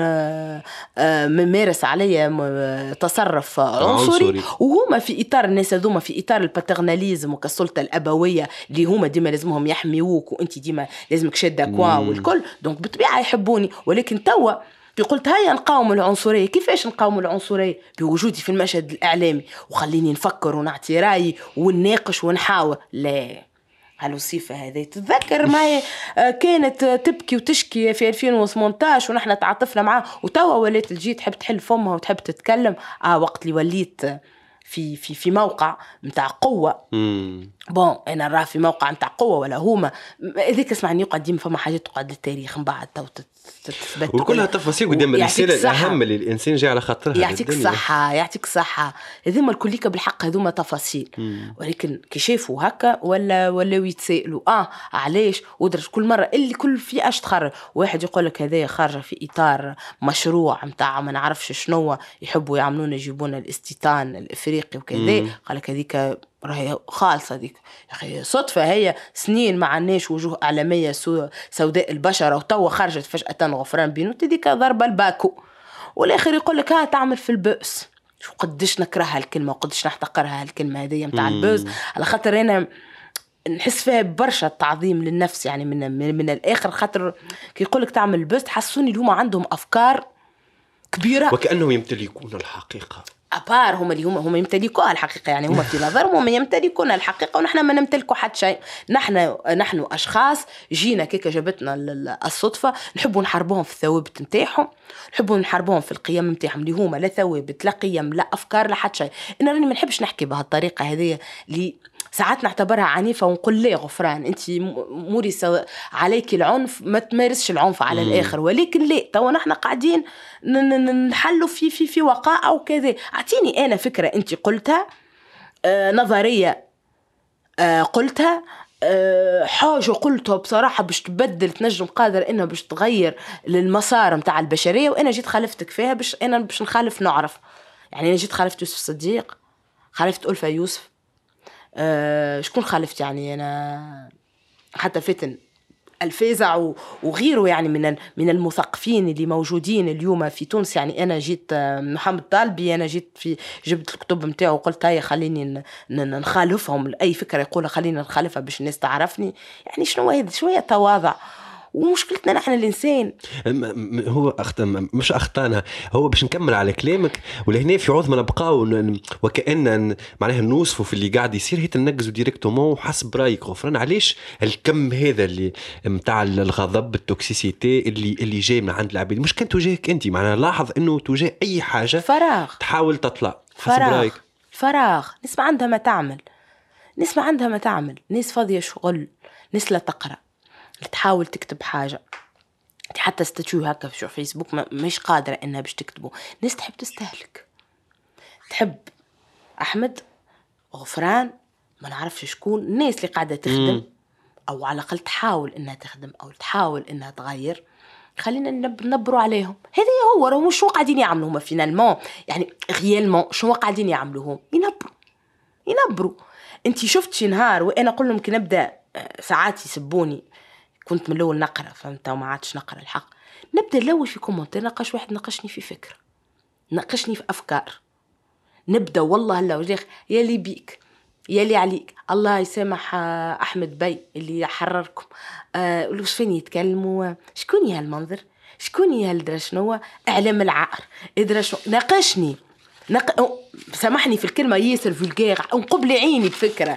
A: ممارس عليا تصرف عنصري، وهما في إطار الناس هذوما في إطار الباترناليزم وكالسلطة الأبوية اللي هما ديما لازمهم يحميوك وانت ديما لازمك شدة كوا والكل، دونك بالطبيعة يحبوني. ولكن توا قلت هيا نقاوم العنصرية. كيفاش نقاوم العنصرية؟ بوجودي في المشهد الإعلامي وخليني نفكر ونعطي رأيي ونناقش ونحاور. لا هالوصيفة هذه تتذكر معي كانت تبكي وتشكي في ألفين وثمانية ونحن تعاطفنا معاه، وتوا وليت الجي تحب تحل فمها وتحب تتكلم. آه وقت اللي وليت في في في موقع متاع قوة مم. بون أنا راه في موقع متاع قوة ولا هما ذيك اسمعني يقعد ديما فما حاجات تقعد للتاريخ من بعد تو تثبت
B: وكلها تفاصيل قدام الرسالة الأهم اللي الإنسان جاي على خاطرها.
A: يعطيك صحة يعطيك صحة. هذوما الكليك بالحق هذوما تفاصيل مم. ولكن كي شافوا هكا ولا ولا يتسائلوا اه علاش ودرج كل مرة اللي كل في اش تخرج واحد يقول لك هذا خارجة في إطار مشروع متاع ما نعرفش شنو يحبوا يعملون يجيبون الاستيطان الإفريقي وكذا، قال لك هذيك راهي خالصة ديك يا أخي صدفة هي سنين مع الناس وجوه إعلامية سوداء البشرة وتوا خرجت فجأة غفران بينوتي ديك ضربة الباكو. والآخر يقول لك ها تعمل في البؤس. شو قدش نكرهها الكلمة وقدش نحتقرها الكلمة هذه متاع البؤس، على خاطر أنا نحس فيها برشا تعظيم للنفس يعني من من, من الآخر. خاطر كي يقول لك تعمل البؤس تحسوني اليوم عندهم أفكار كبيرة
B: وكأنهم يمتلكون الحقيقة.
A: أبار هم اللي هم هم يمتلكوها الحقيقة، يعني هم في نظرهم هم يمتلكون الحقيقة ونحن ما نمتلكوا حد شيء. نحن نحن أشخاص جينا كيكا جابتنا الصدفة نحبوا نحاربوهم في الثوابت متاعهم، نحبوا نحاربوهم في القيم متاعهم اللي هما لا ثوابت لا قيم لا أفكار لا حد شيء. أنا راني ما نحبش نحكي بهالطريقة هذه اللي ساعات نعتبرها عنيفة ونقول ليه غفران أنت مورس عليك العنف ما تمارسش العنف على مم. الآخر، ولكن ليه توا نحن قاعدين نحلوا في في في وقاء أو كذا. أعطيني أنا فكرة أنت قلتها آه نظرية آه قلتها آه حاجة قلتها بصراحة باش تبدل تنجم قادر إنها باش تغير للمسار متاع البشرية، وأنا جيت خالفتك فيها باش أنا باش نخالف نعرف. يعني أنا جيت خالفت يوسف صديق خالفت ألفة يوسف. أه شكون خالفت يعني أنا حتى فتن الفيزع وغيره يعني من من المثقفين اللي موجودين اليوم في تونس. يعني انا جيت محمد طالبي، انا جيت في جبت الكتب نتاعو وقلت هيا خليني نخالفهم، اي فكره يقولها خلينا نخالفها باش الناس تعرفني. يعني شنو هذا؟ شويه تواضع. ومشكلتنا نحن الانسان
B: هو أخت... مش اخطانا، هو باش نكمل على كلامك ولهنا في عوض ما نبقاو وكأن معناها نوصفوا في اللي قاعد يصير، هي ننقزوا ديريكتومون وحسب رايك غفران علاش الكم هذا اللي متاع الغضب التوكسيسيتي اللي اللي جاي من عند العبيد، مش كان تواجهك انت؟ معناها لاحظ انه تواجه اي حاجه
A: فراغ
B: تحاول تطلع حسب
A: فراغ.
B: رايك
A: فراغ. نسمع عندها ما تعمل، نسمع عندها ما تعمل، ناس فاضيه شغل، ناس لا تقرا، تحاول تكتب حاجه حتى استاتيو هكا في فيسبوك مش قادرة إنها باش تكتبه. ناس تحب تستهلك، تحب أحمد غفران ما نعرفش شكون، الناس اللي قاعدة تخدم مم. أو على الأقل تحاول إنها تخدم أو تحاول إنها تغير، خلينا نبروا عليهم. هذا هو راهم شو قاعدين يعملوا هما فينالمون، يعني غيالمون شو قاعدين يعملوهم؟ ينبروا ينبروا. أنتي شفت شي نهار وأنا أقول لهم كي نبدأ ساعات يسبوني، كنت من الأول نقرأ فهمت وما عادش نقرأ الحق، نبدأ نلوج في كومنتين، نقاش واحد ناقشني في فكرة، ناقشني في أفكار، نبدأ والله هلا وجيخ يا لي بيك يا لي عليك، الله يسامح أحمد بي اللي حرركم. أه وش فين يتكلموا؟ شكون يا هالمنظر؟ شكون يا هالدرا شنو؟ إعلام العار إدرا شنو؟ ناقشني نق... سامحني في الكلمة ياسر فولغير، انقبل عيني بفكرة،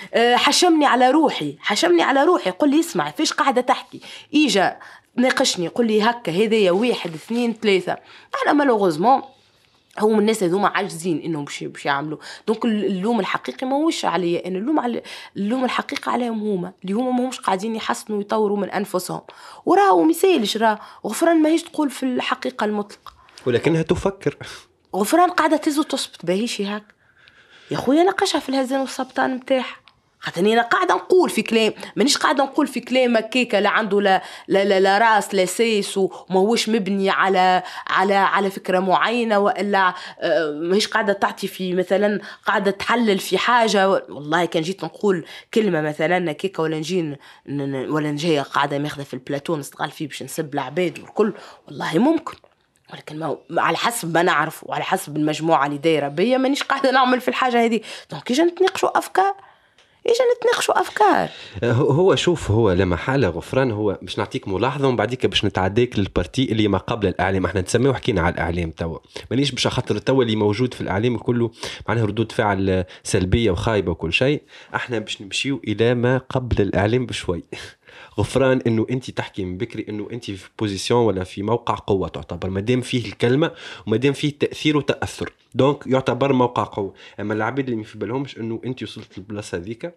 A: حشمني على روحي حشمني على روحي قل لي اسمع فيش قاعدة تحكي، إيجا ناقشني قل لي هكا هذايا واحد اثنين ثلاثة. أنا مالوغوزمون هم الناس هذوما عاجزين إنهم بش بش يعملوا، دونك اللوم الحقيقي ما هوش عليا أنا، اللوم على اللوم الحقيقي عليهم هما اللي هما ما همش قاعدين يحسنوا ويطوروا من أنفسهم. وراهو مثالش راه غفران ما هيش تقول في الحقيقة المطلقة
B: ولكنها تفكر.
A: غفران قاعدة تزو تصبت باهيش هاك يا خويا، ناقشها في الهزان والسبطان متاعها. خاطرني انا قاعده نقول في كلام، مانيش قاعده نقول في كلام هكاكا لا عنده لا لا لا, لا راس لا سيس وما هوش مبني على على على فكره معينه، والا ماهيش قاعده تعطي في مثلا قاعده تحلل في حاجه. والله كان جيت نقول كلمه مثلا هكاكا ولا نجي ولا نجي قاعده ماخذه في البلاتون نستغل فيه باش نسب العباد والكل، والله ممكن، ولكن ما على حسب ما نعرف وعلى حسب المجموعه اللي دايره بيا مانيش قاعده نعمل في الحاجه هذه. دونك اجا نتناقشوا افكار، اجا نتناقشوا افكار.
B: هو شوف هو لما حاله غفران، هو باش نعطيك ملاحظه ومن بعديك باش نتعديك للبارتي اللي ما قبل الاعلام. احنا نسميه وحكينا على الاعلام توا، مانيش باش خاطر التوا اللي موجود في الاعلام كله معناها ردود فعل سلبيه وخايبه وكل شيء، احنا باش نمشيو الى ما قبل الاعلام بشوي. غفران انه انت تحكي من بكري انه انت في بوزيسيون ولا في موقع قوه تعتبر، مادام فيه الكلمه ومادام فيه تاثير وتاثر، دونك يعتبر موقع قوه. اما العبيد اللي ما في بالهمش انه انت وصلت للبلاصه هذيك،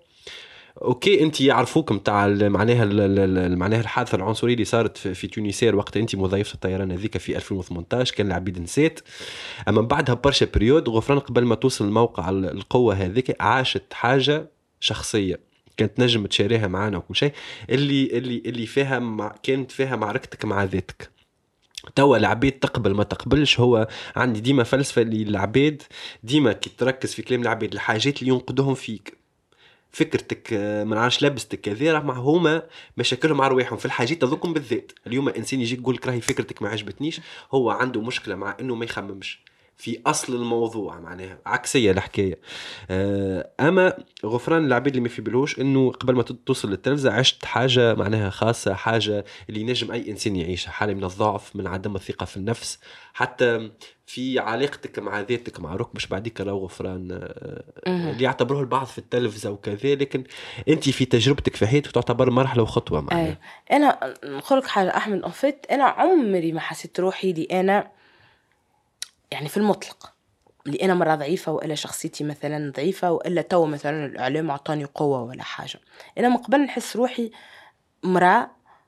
B: اوكي انت يعرفوك متاع معناها معناها الحادثه العنصريه اللي صارت في تونسير وقت انت مضيفه الطيران هذيك في ألفين وثمانية عشر، كان العبيد نسيت. اما بعدها برشا بريود غفران قبل ما توصل الموقع القوه هذيك عاشت حاجه شخصيه كانت نجم تشاريها معنا وكل شيء، اللي اللي اللي فيها مع كانت فيها معركتك مع ذاتك. توا العبيد تقبل ما تقبلش، هو عندي ديما فلسفه اللي العبيد ديما كي تركز في كلام العبيد الحاجات اللي ينقدهم فيك، فكرتك ما نعرفش لبستك كذا، مع هما مشاكلهم مع رواحهم في الحاجات هذوكم بالذات. اليوم انسان يجيك يقول لك راهي فكرتك ما عجبتنيش، هو عنده مشكله مع انه ما يخممش في أصل الموضوع، معناها عكسية الحكاية. أما غفران العبيد اللي ما في بلوش إنه قبل ما توصل للتلفزة عشت حاجة معناها خاصة، حاجة اللي نجم أي إنسان يعيشها، حالة من الضعف، من عدم الثقة في النفس، حتى في علاقتك مع ذاتك مع ركبش بعديك لو غفران اللي يعتبروه البعض في التلفزة وكذا، لكن أنت في تجربتك في حياتك تعتبر مرحلة وخطوة معناها.
A: أي. أنا نقولك حاجة أحمد أنفت، أنا عمري ما حسيت روحي لي أنا يعني في المطلق اللي أنا مرة ضعيفة وإلا شخصيتي مثلا ضعيفة وإلا تو مثلا الإعلام عطاني قوة ولا حاجة. أنا من قبل نحس روحي مرة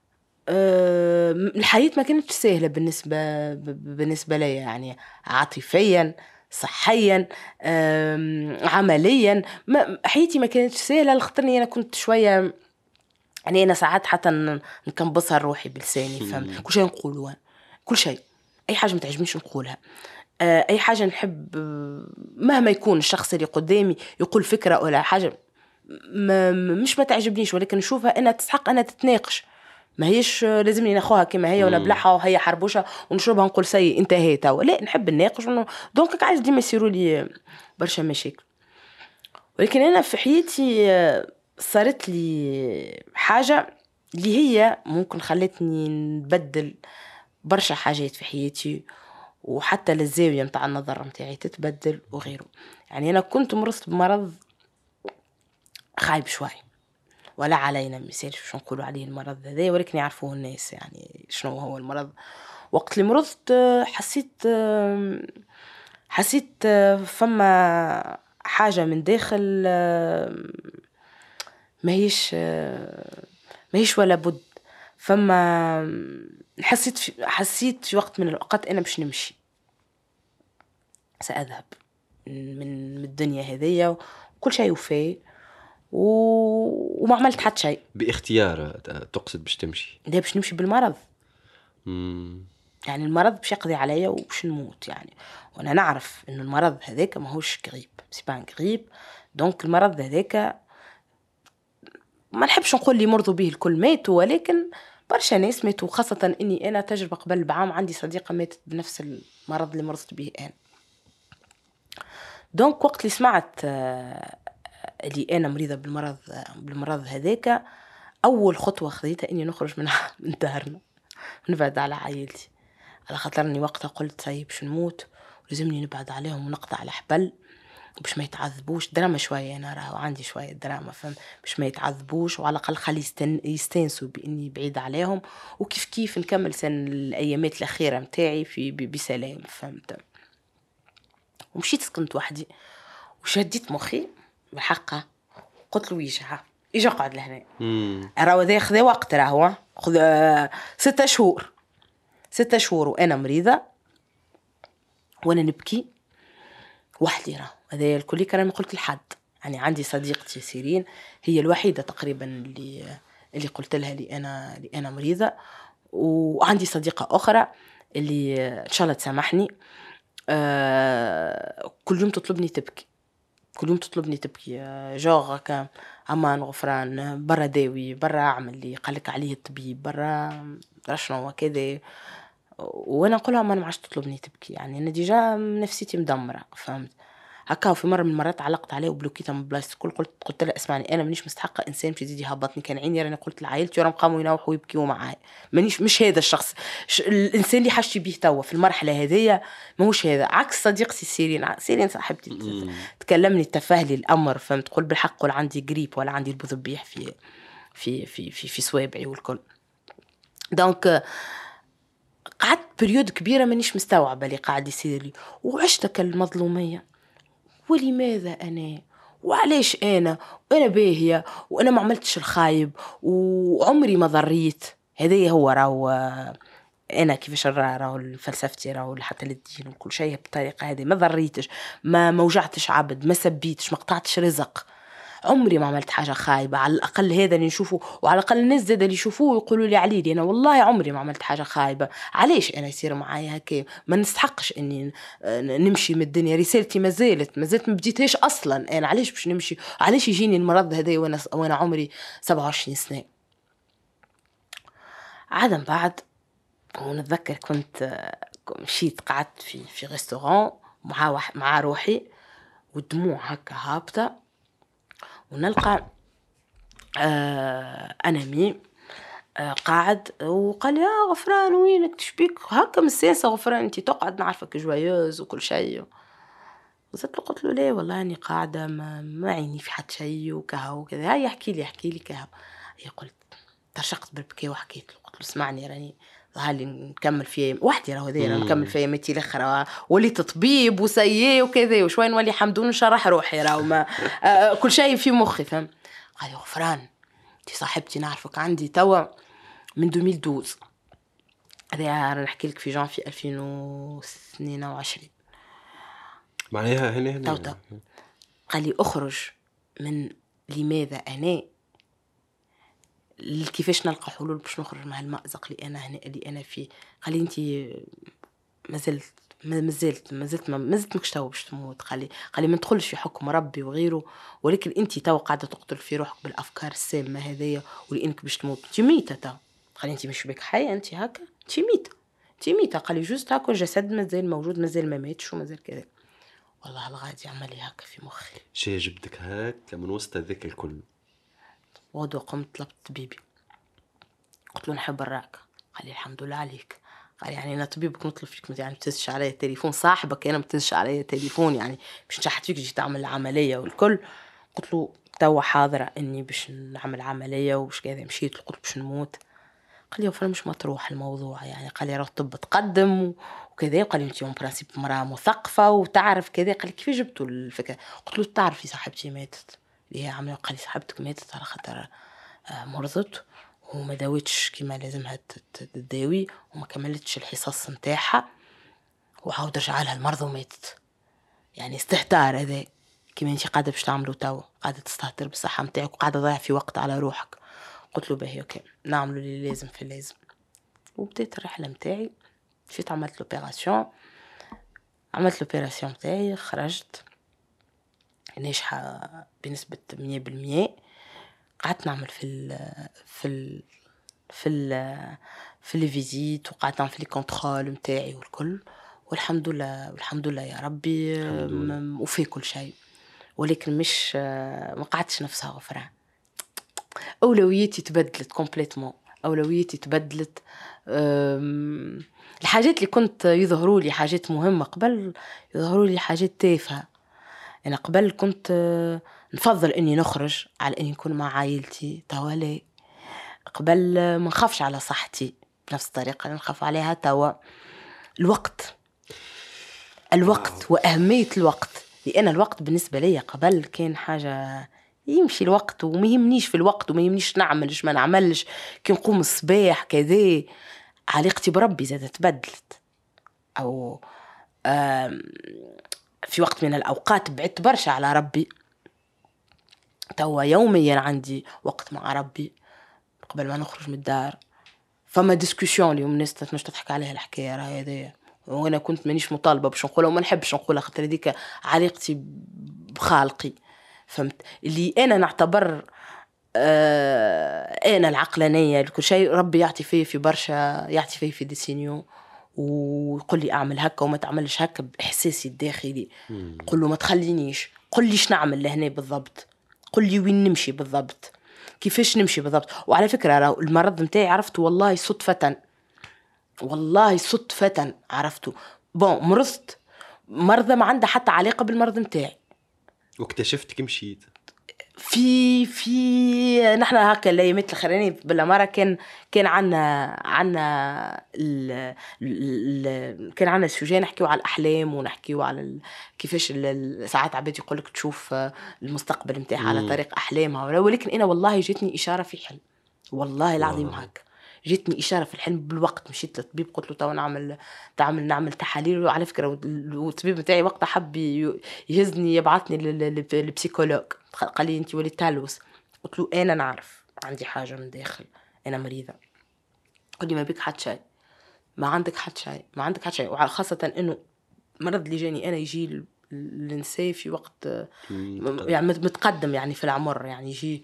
A: أه الحياة ما كانتش سهلة بالنسبة بالنسبة لي، يعني عاطفيا صحيا أه عمليا ما حياتي ما كانتش سهلة، لخطرني أنا كنت شوية يعني أنا ساعات حتى نكنبصها روحي بلساني، فهم كل شيء نقوله، كل شيء أي حاجة متعجبنيش نقولها. أي حاجة نحب مهما يكون الشخص اللي قدامي يقول فكرة ولا حاجة ما مش ما تعجبنيش، ولكن نشوفها أنها تستحق أنها تتناقش، ما هيش لازمني ناخوها كما هي ونبلعها وهي حربوشة ونشربها نقول سي انتهيت. لا، نحب نناقش دونك قاعد ديما يصيروا لي برشا مشاكل. ولكن أنا في حياتي صارت لي حاجة اللي هي ممكن خلتني نبدل برشا حاجات في حياتي، وحتى للزاوية متاع النظر متاعي تتبدل وغيره. يعني أنا كنت مرضت بمرض خايب شوي، ولا علينا مثال شو نقولوا عليه المرض هذا، ولكن يعرفوه الناس يعني شنو هو المرض. وقت اللي مرضت حسيت حسيت فما حاجة من داخل ما هيش ما هيش ولا بد. فما حسيت في حسيت في وقت من الأوقات أنا مش نمشي، سأذهب من الدنيا هذية وكل شيء وفاه و... وما عملت حتى شيء.
B: باختيار تقصد باش تمشي؟
A: لا، باش نمشي بالمرض.
B: مم.
A: يعني المرض باش يقضي عليا وباش نموت يعني، وانا نعرف انه المرض هذاك ماهوش غريب، سي با غريب. دونك المرض هذاك ما نحبش نقول لي مرضوا به الكل ماتوا، ولكن برشا ناس ماتوا، خاصة اني انا تجربة قبل بعام عندي صديقة ماتت بنفس المرض اللي مرضت به انا. دونك وقت اللي سمعت اللي انا مريضة بالمرض بالمرض هذاك، اول خطوة خذيتها اني نخرج من من دارنا ونبعد على عائلتي، على خاطرني وقتها قلت طيب باش نموت ولازمني نبعد عليهم ونقطع الحبل باش ما يتعذبوش. دراما شويه انا راهو عندي شويه دراما، فهم، باش ما يتعذبوش وعلى الاقل خلي يستن... يستانسوا باني بعيد عليهم، وكيف كيف نكمل سن الايامات الاخيره متاعي في ب... بسلام. فهمت. ومشيت سكنت وحدي وشديت مخي بالحقه، قلت له ويجها اجا قعد لهنا. راهو ذا خذ وقت، راهو خذ ستة شهور ستة شهور وانا مريضه وانا نبكي وحدي. راهو هذا الكل كلام قلت لحد، يعني عندي صديقتي سيرين هي الوحيده تقريبا اللي اللي قلت لها لي انا اللي انا مريضه، وعندي صديقه اخرى اللي ان شاء الله تسامحني أه كل يوم تطلبني تبكي، كل يوم تطلبني تبكي جوغ كان امان غفران برا داوي برا اعمل اللي قالك عليه الطبيب برا رشنو وكذا. وانا نقولها ما نعرفش تطلبني تبكي، يعني انا ديجا نفسيتي مدمره. فهمت هكا. وفي مره من المرات علقت عليه وبلوكيتها من بلاصتي كل، قلت قلت له اسمعني انا مانيش مستحقه انسان باش يزيد يهبطني، كان عيني راني قلت لعائلتي وراهم قاموا ينوحوا ويبكيوا معايا، مانيش مش هذا الشخص ش... الانسان اللي حاجتي بيه توا في المرحله هذيا ماهوش هذا. عكس صديقتي سيرين، سيرين صاحبتي تكلمني تفهلي الامر، فهمت، تقول بالحق ولا عندي قريب ولا عندي البذبيح في في في في, في صوابعي والكل. دونك قعدت بريود كبيرة مانيش مستوعبة اللي قاعد يصير لي، وعشت كالمظلومية. ولماذا أنا؟ وعليش أنا؟ وأنا باهية وأنا ما عملتش الخايب وعمري ما ضريت. هذا هو راهو أنا كيفاش راهو الفلسفتي راهو حتى للدين وكل شيء بطريقة هذه. ما ضريتش، ما موجعتش عبد، ما سبيتش، ما قطعتش رزق، عمري ما عملت حاجة خايبة. على الأقل هذا اللي نشوفه، وعلى الأقل الناس زاد اللي يشوفوه ويقولوا لي عليه أنا والله عمري ما عملت حاجة خايبة. علاش أنا يصير معايا هكا؟ ما نستحقش إني نمشي من الدنيا، رسالتي ما زالت ما زالت ما بديتهاش أصلا. أنا علاش باش نمشي؟ علاش يجيني المرض هذا وأنا وأنا عمري سبعة وعشرين سنة؟ عادم بعد ونتذكر كنت مشيت قعدت في في ريستوران مع واحد مع روحي والدموع هكا هابطة، ونلقى آه أنامي آه قاعد وقال يا غفران وينك تشبيك هكا من السياسة؟ غفران انتي تقعد نعرفك جوايوز وكل شيء. وزدت له قلت له ليه والله اني قاعدة ما, ما عيني في حد شيء وكهو وكذا. هاي يحكي لي يحكي لي كهو. هي قلت ترشقت بالبكي وحكيت له، قلت له اسمعني راني هالي نكمل فيه وحدي، راهو ذي نكمل فيه متي الاخر وليت طبيب وسيء وكذا وشوي نولي حمدون نشرح روحي راهو ما آه كل شيء في مخي. فهم. قال لي غفران انتي صاحبتي نعرفك عندي توا من ألفين واثناشر، هذا نحكي لك في جانفي ألفين واثنين وعشرين
B: معناها هنا هنا
A: تو تو. قال لي اخرج من لماذا انا كيفاش نلقى حلول باش نخرج من هالمأزق اللي انا هنا اللي انا فيه. قال لي انتي ما زلت ما مازلت مازلت ما زلت ماكش تو باش تموت. خلي خلي ما ندخلش في حكم ربي وغيره، ولكن انت تو قاعده تقتل في روحك بالافكار السامه هذيا، ولانك باش تموت انت ميته تو. خلي انت مش بك حيه، انت هكا انت ميته، انت ميته. خلي جوست هكا الجسد مازال موجود، مازال ما ماتش ومازال كذا. والله الغادي عملي هكا في مخي.
B: شي جبدك هاك من وسط هذاك الكل؟
A: وغدو قمت طلبت طبيبي، قلت له نحب الراك. قال لي الحمد لله عليك. قال يعني انا طبيبك نطلب فيك يعني بتنسش عليا تليفون صاحبك، انا بتنسش عليا تليفون يعني باش نشحت فيك تجي تعمل العمليه والكل. قلت له توا حاضره اني باش نعمل عمليه وباش كذا. مشيت قلت باش نموت. قال لي وفر مش مطروح الموضوع يعني. قال لي راه الطب تقدم وكذا. وقال لي انت يوم برانسيب مراه مثقفه وتعرف كذا. قال لي كيف جبتوا الفكره؟ قلت له تعرفي صاحبتي ماتت اللي هي عمليه. قال لي صاحبتك ماتت على خاطر مرضت وما داوتش كما لازمها تداوي وما كملتش الحصص نتاعها وعاود رجع لها المرض وماتت. يعني استهتار هذا كما انت قاعده باش تعملوا تو، قاعده تستهتر بالصحه نتاعك وقاعده تضيع في وقت على روحك. قلت له باهي اوكي نعملوا اللي لازم في اللازم. وبديت الرحله نتاعي. مشيت عملت لوبيراسيون عملت لوبيراسيون نتاعي، خرجت ناجحه بنسبه مية بالمية. قعدت نعمل في ال في ال في ال في لي فيزيت وقعدت نعمل في لي كونترول نتاعي والكل، والحمد لله والحمد لله يا ربي. وفي كل شيء، ولكن مش ما قعدتش نفسها غفران. اولوياتي تبدلت كومبليتمون، اولوياتي تبدلت. الحاجات اللي كنت يظهروا لي حاجات مهمه قبل يظهروا لي حاجات تافهه. انا قبل كنت نفضل اني نخرج على اني نكون مع عائلتي. توا قبل ما نخافش على صحتي بنفس الطريقه اللي نخاف عليها توا. الوقت الوقت واهميه الوقت، لان الوقت بالنسبه لي قبل كان حاجه يمشي الوقت وما يهمنيش في الوقت وما يهمنيش نعملش ما نعملش. كي نقوم الصباح كذا علاقتي بربي زادت تبدلت. او في وقت من الاوقات بعدت برشا على ربي. توا يوميا عندي وقت مع ربي قبل ما نخرج من الدار. فما ديسكوسيون اليوم الناس مش تضحك عليها الحكايه راهي هذه، وانا كنت مانيش مطالبه باش نقولها وما نحبش نقولها خاطر هذيك علاقتي بخالقي. فهمت اللي انا نعتبر آه انا العقلانيه لكل شيء. ربي يعطي فيه في برشا، يعطي فيه في ديسينيو ويقول لي اعمل هكا وما تعملش هكا باحساسي الداخلي. قل له ما تخلينيش، قل لي شنو نعمل لهنا بالضبط، قل لي وين نمشي بالضبط، كيفاش نمشي بالضبط. وعلى فكرة المرض متاعي عرفته والله صدفة، والله صدفة عرفته. بون مرضت مرضى ما عندها حتى علاقة بالمرض متاعي.
B: واكتشفت كي مشيت
A: في في نحن هكا الايامات الاخرانيه بلا مره كان كان عنا عنا ال ال كان عنا سوجي نحكيو على الاحلام ونحكيو على كيفاش ساعات عباد يقول لك تشوف المستقبل نتاعها على طريق احلامها. ولكن انا والله جاتني اشاره في حلم، والله العظيم هكا جتني إشارة في الحلم بالوقت. مشيت للطبيب قلت له توا نعمل تعمل نعمل تحاليل. وعلى فكرة والطبيب بتاعي وقتها حب يهزني يبعثني للبسيكولوج. قال لي أنت وليت تلوث. قلت له أنا نعرف عندي حاجة من داخل، أنا مريضة. قال لي ما بك حد شيء، ما عندك حد شيء، ما عندك حد شيء. وخاصة إنه مرض اللي جاني أنا يجي الإنسان في وقت يعني متقدم يعني في العمر، يعني يجي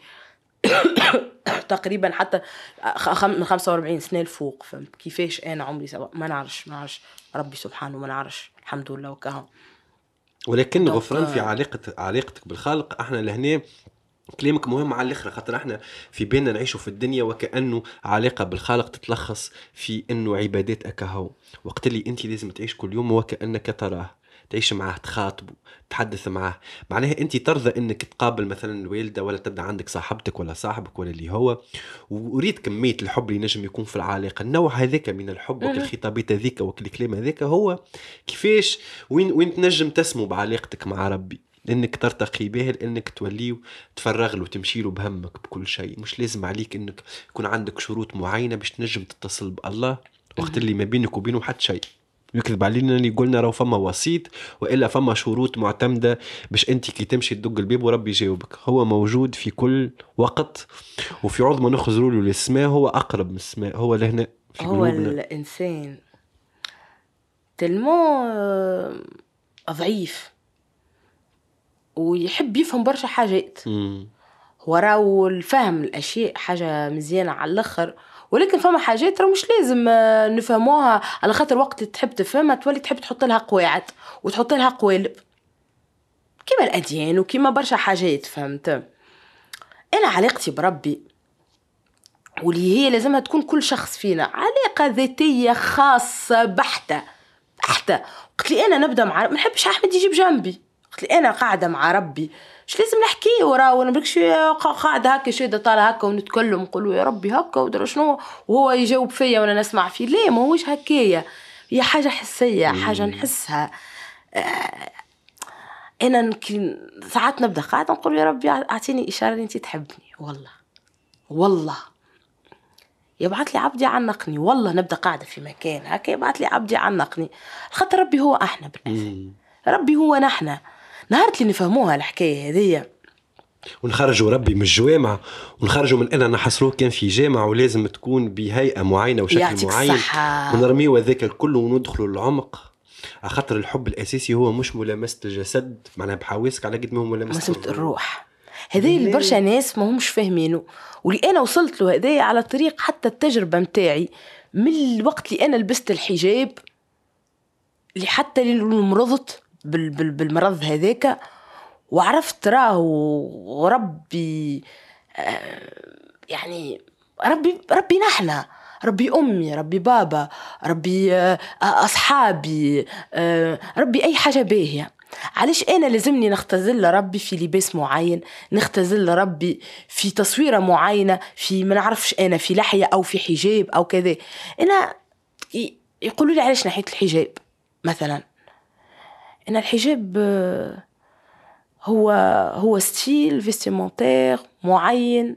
A: تقريبا حتى من خمسة وأربعين سنة لفوق. فهمت كيفاش أنا عمري سوا ما نعرفش ما نعرفش ربي سبحانه ما نعرفش الحمد لله وكها.
B: ولكن غفران في علاقة علاقتك بالخالق. احنا لهنا كلامك مهم على الاخر، خاطر احنا في بيننا نعيشوا في الدنيا وكأنه علاقة بالخالق تتلخص في انه عبادات اكهو. وقت اللي انت لازم تعيش كل يوم وكأنك تراه، تعيش معاه، تخاطبه، تحدث معاه. معناها انت ترضى انك تقابل مثلا الوالدة ولا تبدا عندك صاحبتك ولا صاحبك ولا اللي هو، واريد كمية الحب اللي نجم يكون في العلاقة. النوع هذاك من الحب والخطابات هذيك والكلام هذاك هو كيفاش وين وين تنجم تسمو بعلاقتك مع ربي، انك ترتقي به، لانك توليه تفرغ له تمشي له بهمك بكل شيء. مش لازم عليك انك يكون عندك شروط معينة باش تنجم تتصل بالله وقت اللي ما بينك وبينه حد شيء. يكذب علينا اللي يقولنا راهو فما وسيط والا فما شروط معتمده باش انت كي تمشي تدق الباب وربي يجاوبك. هو موجود في كل وقت وفي عظمى نخزروا له للسماء. هو اقرب من السماء، هو لهنا في
A: هو قلوبنا. الانسان تلمو ضعيف ويحب يفهم برشا حاجات. هو راهو الفهم الاشياء حاجه مزيانه على الاخر، ولكن فما حاجات راه مش لازم نفهموها، على خاطر وقت تحب تفهمها تولي تحب تحط لها قواعد وتحط لها قوالب كيما الاديان وكيما برشا حاجات. فهمت؟ انا علاقتي بربي واللي هي لازمها تكون كل شخص فينا علاقه ذاتيه خاصه بحته بحته. قلت لي انا نبدا مع ما نحبش احمد يجيب جنبي، قلت لي انا قاعده مع ربي مش لازم نحكي وراه وانا بركش قاعده هكا شاده طالع هكا ونتكلم نقولوا يا ربي هكا ودرا شنو وهو يجاوب فيا وانا نسمع فيه. ليه؟ ما هوش هكايا، هي حاجه حسيه حاجه نحسها. آه انا يمكن ساعات نبدا قاعده نقول يا ربي اعطيني اشاره انت تحبني، والله والله يبعث لي عبدي عنقني، والله نبدا قاعده في مكان هكا يبعث لي عبدي عنقني، خاطر ربي هو احنا بالاساس، ربي هو نحن. نهارت اللي نفهموها الحكايه هذيا
B: ونخرجوا ربي من الجوامع ونخرجوا من اننا نحصروه كان في جامع ولازم تكون بهيئه معينه وشكل معين ونرميوا ذاك الكل وندخلوا العمق، على خاطر الحب الاساسي هو مش ملامسه الجسد معناها بحواسك على قد ما هو ملامسه الروح,
A: الروح. هذي اللي برشا ناس ما همش فاهمينه، واللي انا وصلت له هذايا على طريق حتى التجربه متاعي من الوقت اللي انا لبست الحجاب اللي حتى اللي مرضت بالمرض هذاك وعرفت راهو ربي يعني ربي ربي نحنا ربي أمي ربي بابا ربي أصحابي ربي أي حاجة باهية. علاش أنا لازمني نختزل ربي في لباس معين، نختزل ربي في تصويرة معينة، في ما نعرفش أنا في لحية أو في حجاب أو كذا. أنا يقولوا لي علاش نحيت الحجاب مثلا؟ أنا الحجاب هو هو ستيل فيستيمونتير معين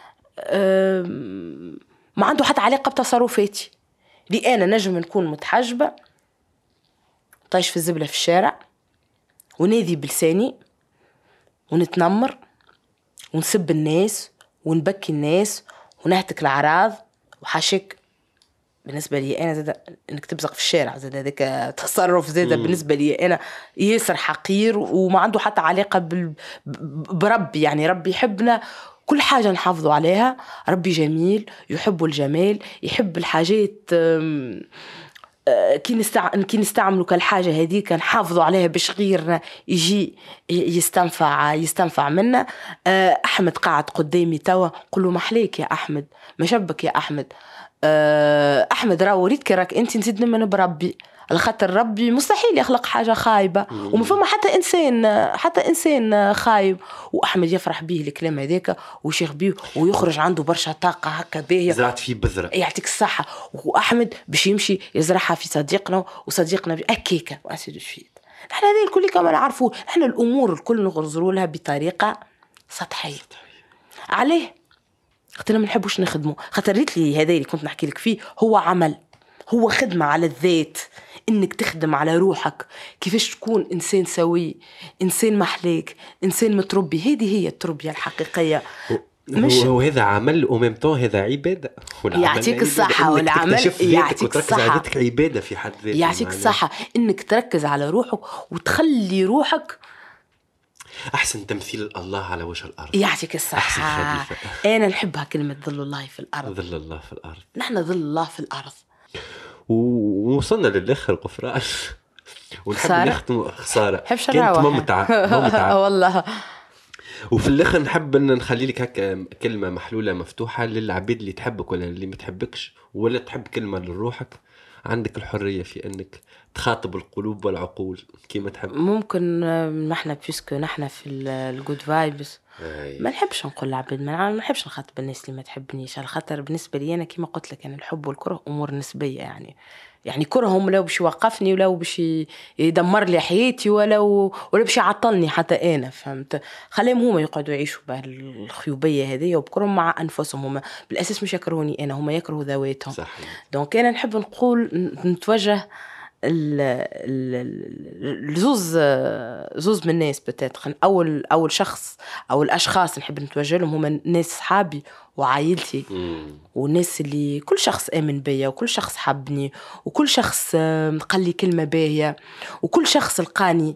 A: ما عنده حتى علاقة بتصرفاتي. لي أنا نجم نكون متحجبة طايش في الزبلة في الشارع وناذي بلساني ونتنمر ونسب الناس ونبكي الناس ونهتك الأعراض وحاشك. بالنسبة لي أنا زاد إنك تبزق في الشارع زاد هذاك تصرف زاد بالنسبة لي أنا ياسر حقير وما عنده حتى علاقة بال... بربي. يعني ربي يحبنا كل حاجة نحافظوا عليها، ربي جميل يحب الجمال، يحب الحاجات كي نستع... كي نستعملوا كالحاجة هذه كان حافظوا عليها باش غيرنا يجي يستنفع يستنفع منا. أحمد قاعد قدامي توا قل له محليك يا أحمد، ما شبك يا أحمد. أحمد راه وريتك راك أنت نزيد نمن بربي، على خاطر ربي مستحيل يخلق حاجة خايبة وما فما حتى إنسان حتى إنسان خايب. وأحمد يفرح به الكلام هذاك ويشيخ به ويخرج عنده برشا طاقة هكا باهية
B: زرعت فيه بذرة
A: يعطيك الصحة. وأحمد باش يمشي يزرعها في صديقنا وصديقنا أكيكا وأسيد الشيء. نحن هذه الكل كما نعرفوه، نحن الأمور الكل نغرزوا لها بطريقة سطحية. عليه خاطر ما نحبوش نخدمه، خاطر ريت لي هذا اللي كنت نحكي لك فيه هو عمل، هو خدمة على الذات، إنك تخدم على روحك كيفاش تكون إنسان سوي، إنسان محليك، إنسان متربي. هذه هي التربية الحقيقية.
B: مش هو هذا عمل وممتون هذا عبادة.
A: يعطيك الصحة والعمل يعطيك الصحة
B: عبادة في حد ذاته.
A: يعطيك الصحة إنك تركز على روحك وتخلي روحك
B: أحسن تمثيل الله على وجه الأرض.
A: يعطيك الصحة. أنا نحبها كلمة ظل الله في الأرض.
B: ظل الله في الأرض.
A: نحن ظل الله في الأرض.
B: ووصلنا للآخر غفران ونحب نختم خسارة
A: كانت
B: ممتعة ممتعة
A: والله.
B: وفي الآخر نحب أن نخلي لك هكا كلمة محلولة مفتوحة للعبيد اللي تحبك ولا اللي ما تحبكش، ولا تحب كلمة لروحك. عندك الحرية في أنك تخاطب القلوب والعقول كيما تحب.
A: ممكن نحن بيسكو نحن في الجود فايبس ما نحبش نقول العبيد، ما نحبش نخاطب الناس اللي ما تحبنيش، على خاطر بالنسبة لي أنا كيما قلت لك أنا الحب والكره أمور نسبية. يعني يعني كرهم لو باش يوقفني ولو باش يدمر لي حياتي ولو ولا باش يعطلني حتى أنا. فهمت؟ خليهم هما يقعدوا يعيشوا بالخيوبية هذه وبكرهم مع أنفسهم، هما بالأساس مش يكرهوني أنا، هما يكرهوا ذواتهم. دونك أنا نحب نقول نتوجه الزوز زوز من الناس بتاتخن. أول أول شخص أو الأشخاص نحب نتوجه لهم هما ناس صحابي وعائلتي والناس اللي كل شخص آمن بيا وكل شخص حبني وكل شخص قال لي كلمة باهية وكل شخص لقاني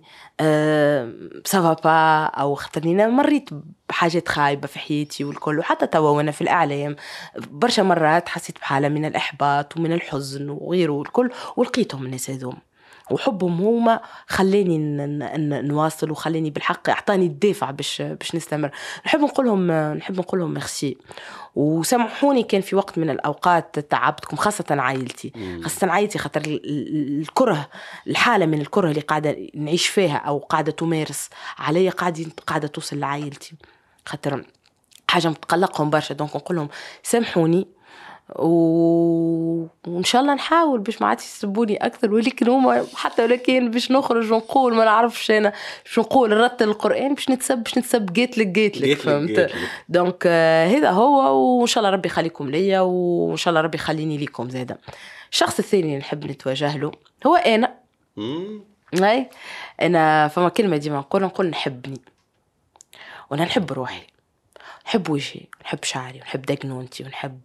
A: سافابا أو خطرني مريت بحاجات خايبة في حياتي والكل. وحتى توا وانا في الإعلام برشا مرات حسيت بحالة من الإحباط ومن الحزن وغيره والكل، ولقيتهم الناس هذوم وحبهم هما خلاني نواصل وخلاني بالحق اعطاني الدافع باش باش نستمر. نحب نقولهم نحب نقولهم ميرسي وسامحوني كان في وقت من الاوقات تعبتكم، خاصه عائلتي خاصه عائلتي خاطر الكره الحاله من الكره اللي قاعده نعيش فيها او قاعده تمارس عليا قاعده قاعده توصل لعائلتي خاطر حاجه متقلقهم برشا. دونك نقول لهم سامحوني و... وإن شاء الله نحاول باش ما عادش يسبوني أكثر، ولكن هما حتى ولكن باش نخرج ونقول ما نعرفش أنا باش نقول رتل القرآن باش نتسب باش نتسب جيت لك جيت لك فهمت. دونك آه هذا هو، وإن شاء الله ربي يخليكم ليا وإن شاء الله ربي يخليني ليكم زادا. الشخص الثاني اللي نحب نتواجه له هو أنا. أي أنا فما كلمة ديما نقول نقول نحبني وأنا نحب روحي، نحب وجهي، نحب شعري، ونحب دقنونتي، ونحب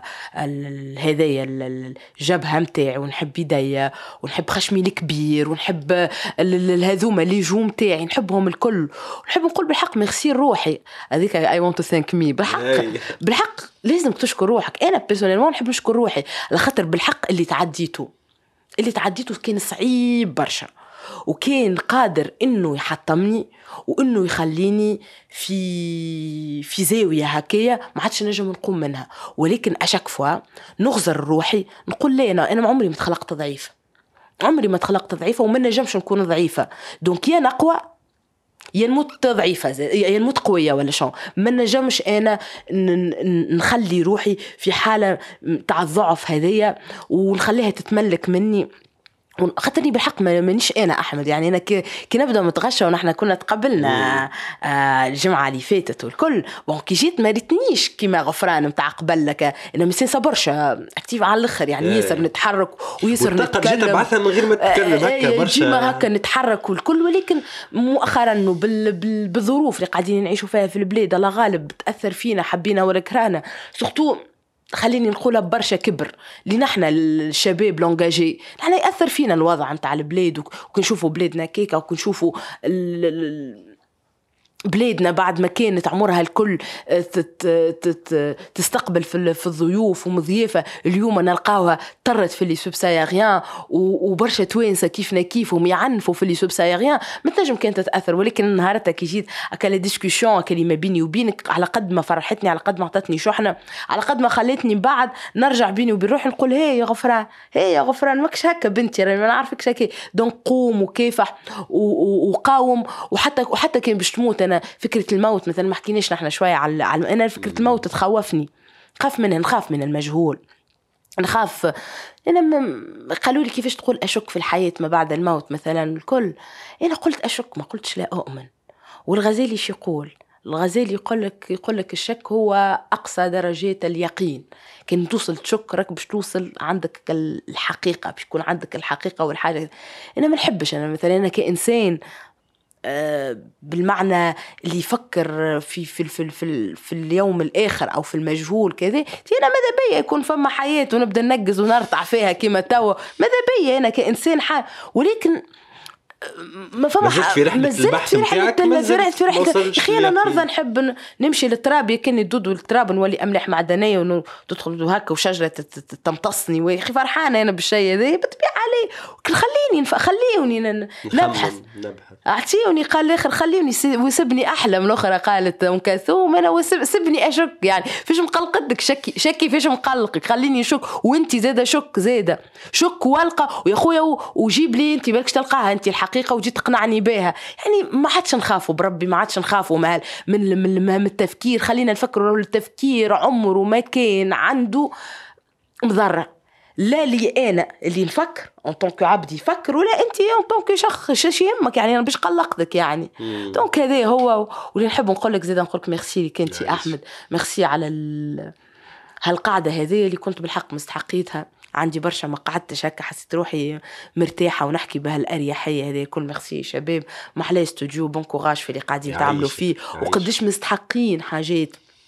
A: الهدايا الجبهة متاعي، ونحب يديا، ونحب خشمي الكبير، ونحب الهذومة اللي جو متاعي نحبهم الكل. ونحب نقول بالحق ميرسي روحي هذيك I want to thank me. بالحق بالحق لازم تشكر روحك. أنا بيرسونيلمون نحب نشكر روحي على خاطر بالحق اللي تعديته اللي تعديته كان صعيب برشا وكان قادر إنه يحطمني وإنه يخليني في في زاوية هكية ما عادش نجم نقوم منها. ولكن أشك فوا نغزر روحي نقول لي أنا أنا عمري ما تخلقت ضعيفة، عمري ما تخلقت ضعيفة وما نجمش نكون ضعيفة. دونك يا نقوى يا نموت ضعيفة يا نموت قوية ولا شو. ما نجمش أنا نخلي روحي في حالة تاع الضعف هذية ونخليها تتملك مني. خاطرني بالحق ما مانيش انا احمد يعني انا كي نبدا متغشى ونحن كنا تقبلنا آه الجمعه اللي فاتت والكل بون كي جيت ما ريتنيش كيما غفران نتاع قبل لك انا ما صبرش اكتيف على الاخر يعني ياسر نتحرك وياسر
B: نتكلم جيت بعثها من غير ما تتكلم هكا برشا
A: ديما هكا نتحرك والكل. ولكن مؤخرا بالظروف اللي قاعدين نعيشوا فيها في البلاد الله غالب تاثر فينا حبينا ولا كرهنا سورتو خليني نقولها برشا كبر اللي نحنا الشباب لونجاجي نحنا يأثر فينا الوضع متاع البلاد وكنشوفوا بلادنا كيكا وكنشوفوا بلادنا بعد ما كانت عمرها الكل تستقبل في الضيوف ومضيافة اليوم نلقاوها طرت في اللي سوبسايريان وبرشا توانسة كيفنا كيفهم يعنفوا في اللي سوبسايريان ما تنجم كانت تتأثر. ولكن النهاردة كي جيت أكل ديسكوشن كلمة بيني وبينك على قد ما فرحتني على قد ما عطتني شحنة على قد ما خلتني بعد نرجع بيني وبين روحي نقول هي يا غفران هي يا غفران ماكش هكا بنتي راني ما نعرفك شكي. دونك قوم وكيفح وقاوم وحتى وحتى كان باش تموت أنا فكرة الموت مثلا ما حكيناش نحن شوية على أنا فكرة الموت تخوفني خاف منها نخاف من المجهول نخاف. أنا قالوا لي كيفاش تقول أشك في الحياة ما بعد الموت مثلا الكل أنا قلت أشك ما قلتش لا أؤمن. والغزالي شي يقول الغزالي يقول لك يقول لك الشك هو أقصى درجات اليقين. كان توصل تشك راك باش توصل عندك الحقيقة باش يكون عندك الحقيقة والحاجة. أنا ما نحبش أنا مثلا أنا كإنسان بالمعنى اللي يفكر في في في في, في اليوم الآخر أو في المجهول كذا أنا ماذا بيا يكون فما حياة ونبدأ ننجز ونرتع فيها كما توا ماذا بيا أنا كإنسان حال. ولكن ما فما
B: مازلت في رحلة البحث
A: نتاعك مازلت في رحلة أخي أنا نرضى نحب نمشي للتراب يكني دود والتراب نولي أملح معدنية وتدخل هكا وشجرة تمتصني وأخي فرحانة أنا بالشيء هذا بتبيع عليه خليني خليوني نبحث أعطيوني قال الآخر خليوني وسبني أحلم الأخرى قالت أم كثوم أنا وسبني أشك يعني فيش مقلقتك شكي شكي فيش مقلقك خليني شك وأنتي زادة شك زادة شك والقى ويا خويا وجيب لي أنتي بالكش تلقاها أنتي الحقيقة وجيت تقنعني بها يعني ما عادش نخافوا بربي ما عادش نخافوا من من من التفكير. خلينا نفكروا التفكير عمره ما كان عنده مضرة لا لي أنا اللي نفكر أن طنك عبدي فكر ولا أنت أن طنك شخص شش يهمك يعني أنا باش قلقتك يعني. دونك هذا هو واللي نحب نقول لك زيد نقول لك ميرسي لك أنت أحمد ميرسي على هالقاعدة هذه اللي كنت بالحق مستحقيتها. عندي برشا ما قعدتش هكا حسيت روحي مرتاحة ونحكي بهالأريحية هذه كل ميرسي شباب محلى استوديو بون كوراج في اللي قاعدين تعملوا فيه وقديش مستحقين حاجات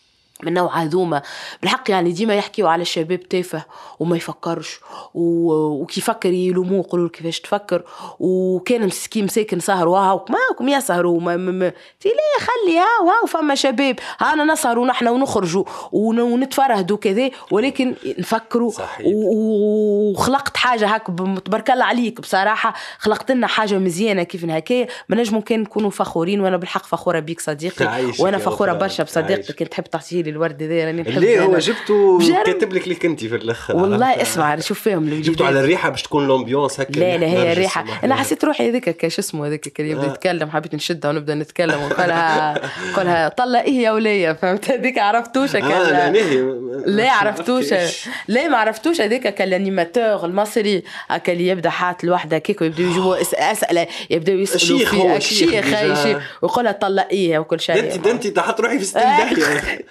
A: من نوع هذوما بالحق يعني ديما يحكيوا على الشباب تافه وما يفكرش وكيفكر يلوموه يقولوا كيفاش تفكر وكان مسكين مساكن سهر وهاو ماكم يسهروا ما م... تي ليه خلي هاو هاو فما شباب هانا نسهروا نحن ونخرجوا ونتفرهدوا كذا ولكن نفكروا وخلقت حاجة هاك تبارك الله عليك بصراحة خلقت لنا حاجة مزيانة كيف هكايا ما نجم ممكن نكونوا فخورين وانا بالحق فخورة بيك صديقي وانا فخورة برشا بصديقتك كنت تحب تعطيلي الورد ذا راني نحب
B: ليه هو جبته كاتب لك اللي كنتي في الاخر
A: والله اسمع شوف فيهم اللي
B: جبته على الريحه باش تكون لومبيونس هكا
A: لا لا هي الريحه انا حسيت روحي هذيك كاش اسمه هذيك كان يبدا يتكلم حبيت نشدها ونبدا نتكلم ونقولها قولها طلع ايه يا وليه فهمت هذيك عرفتوش هكا
B: لا
A: لا عرفتوش لا ما عرفتوش هذيك كان الانيماتور المصري هكا اللي يبدا حاط لوحده كيك ويبداو يجيبوا اسئله يبداو يسالوا فيه شيخ خايشي ويقولها طلع ايه وكل شيء
B: انت انت تحط روحي في ستين داهيه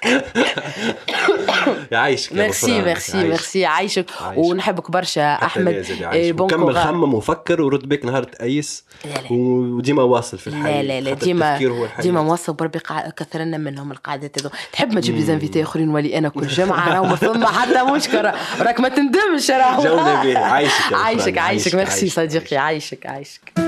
B: يعيشك
A: ميرسي ميرسي ميرسي عايشك ونحبك برشا احمد
B: كمل خمم وفكر ورد بك نهار تأيس وديما واصل في الحياه
A: لا لا لا ديما ديما واصل بربي كثرنا منهم القعدات هذو تحب ما تجيب لي زانفيتي اخرين ولي انا كل جمعه راهو ما فما حتى مشكله راك ما تندمش راهو
B: جونا به عايشك
A: عايشك عايشك ميرسي صديقي عايشك عايشك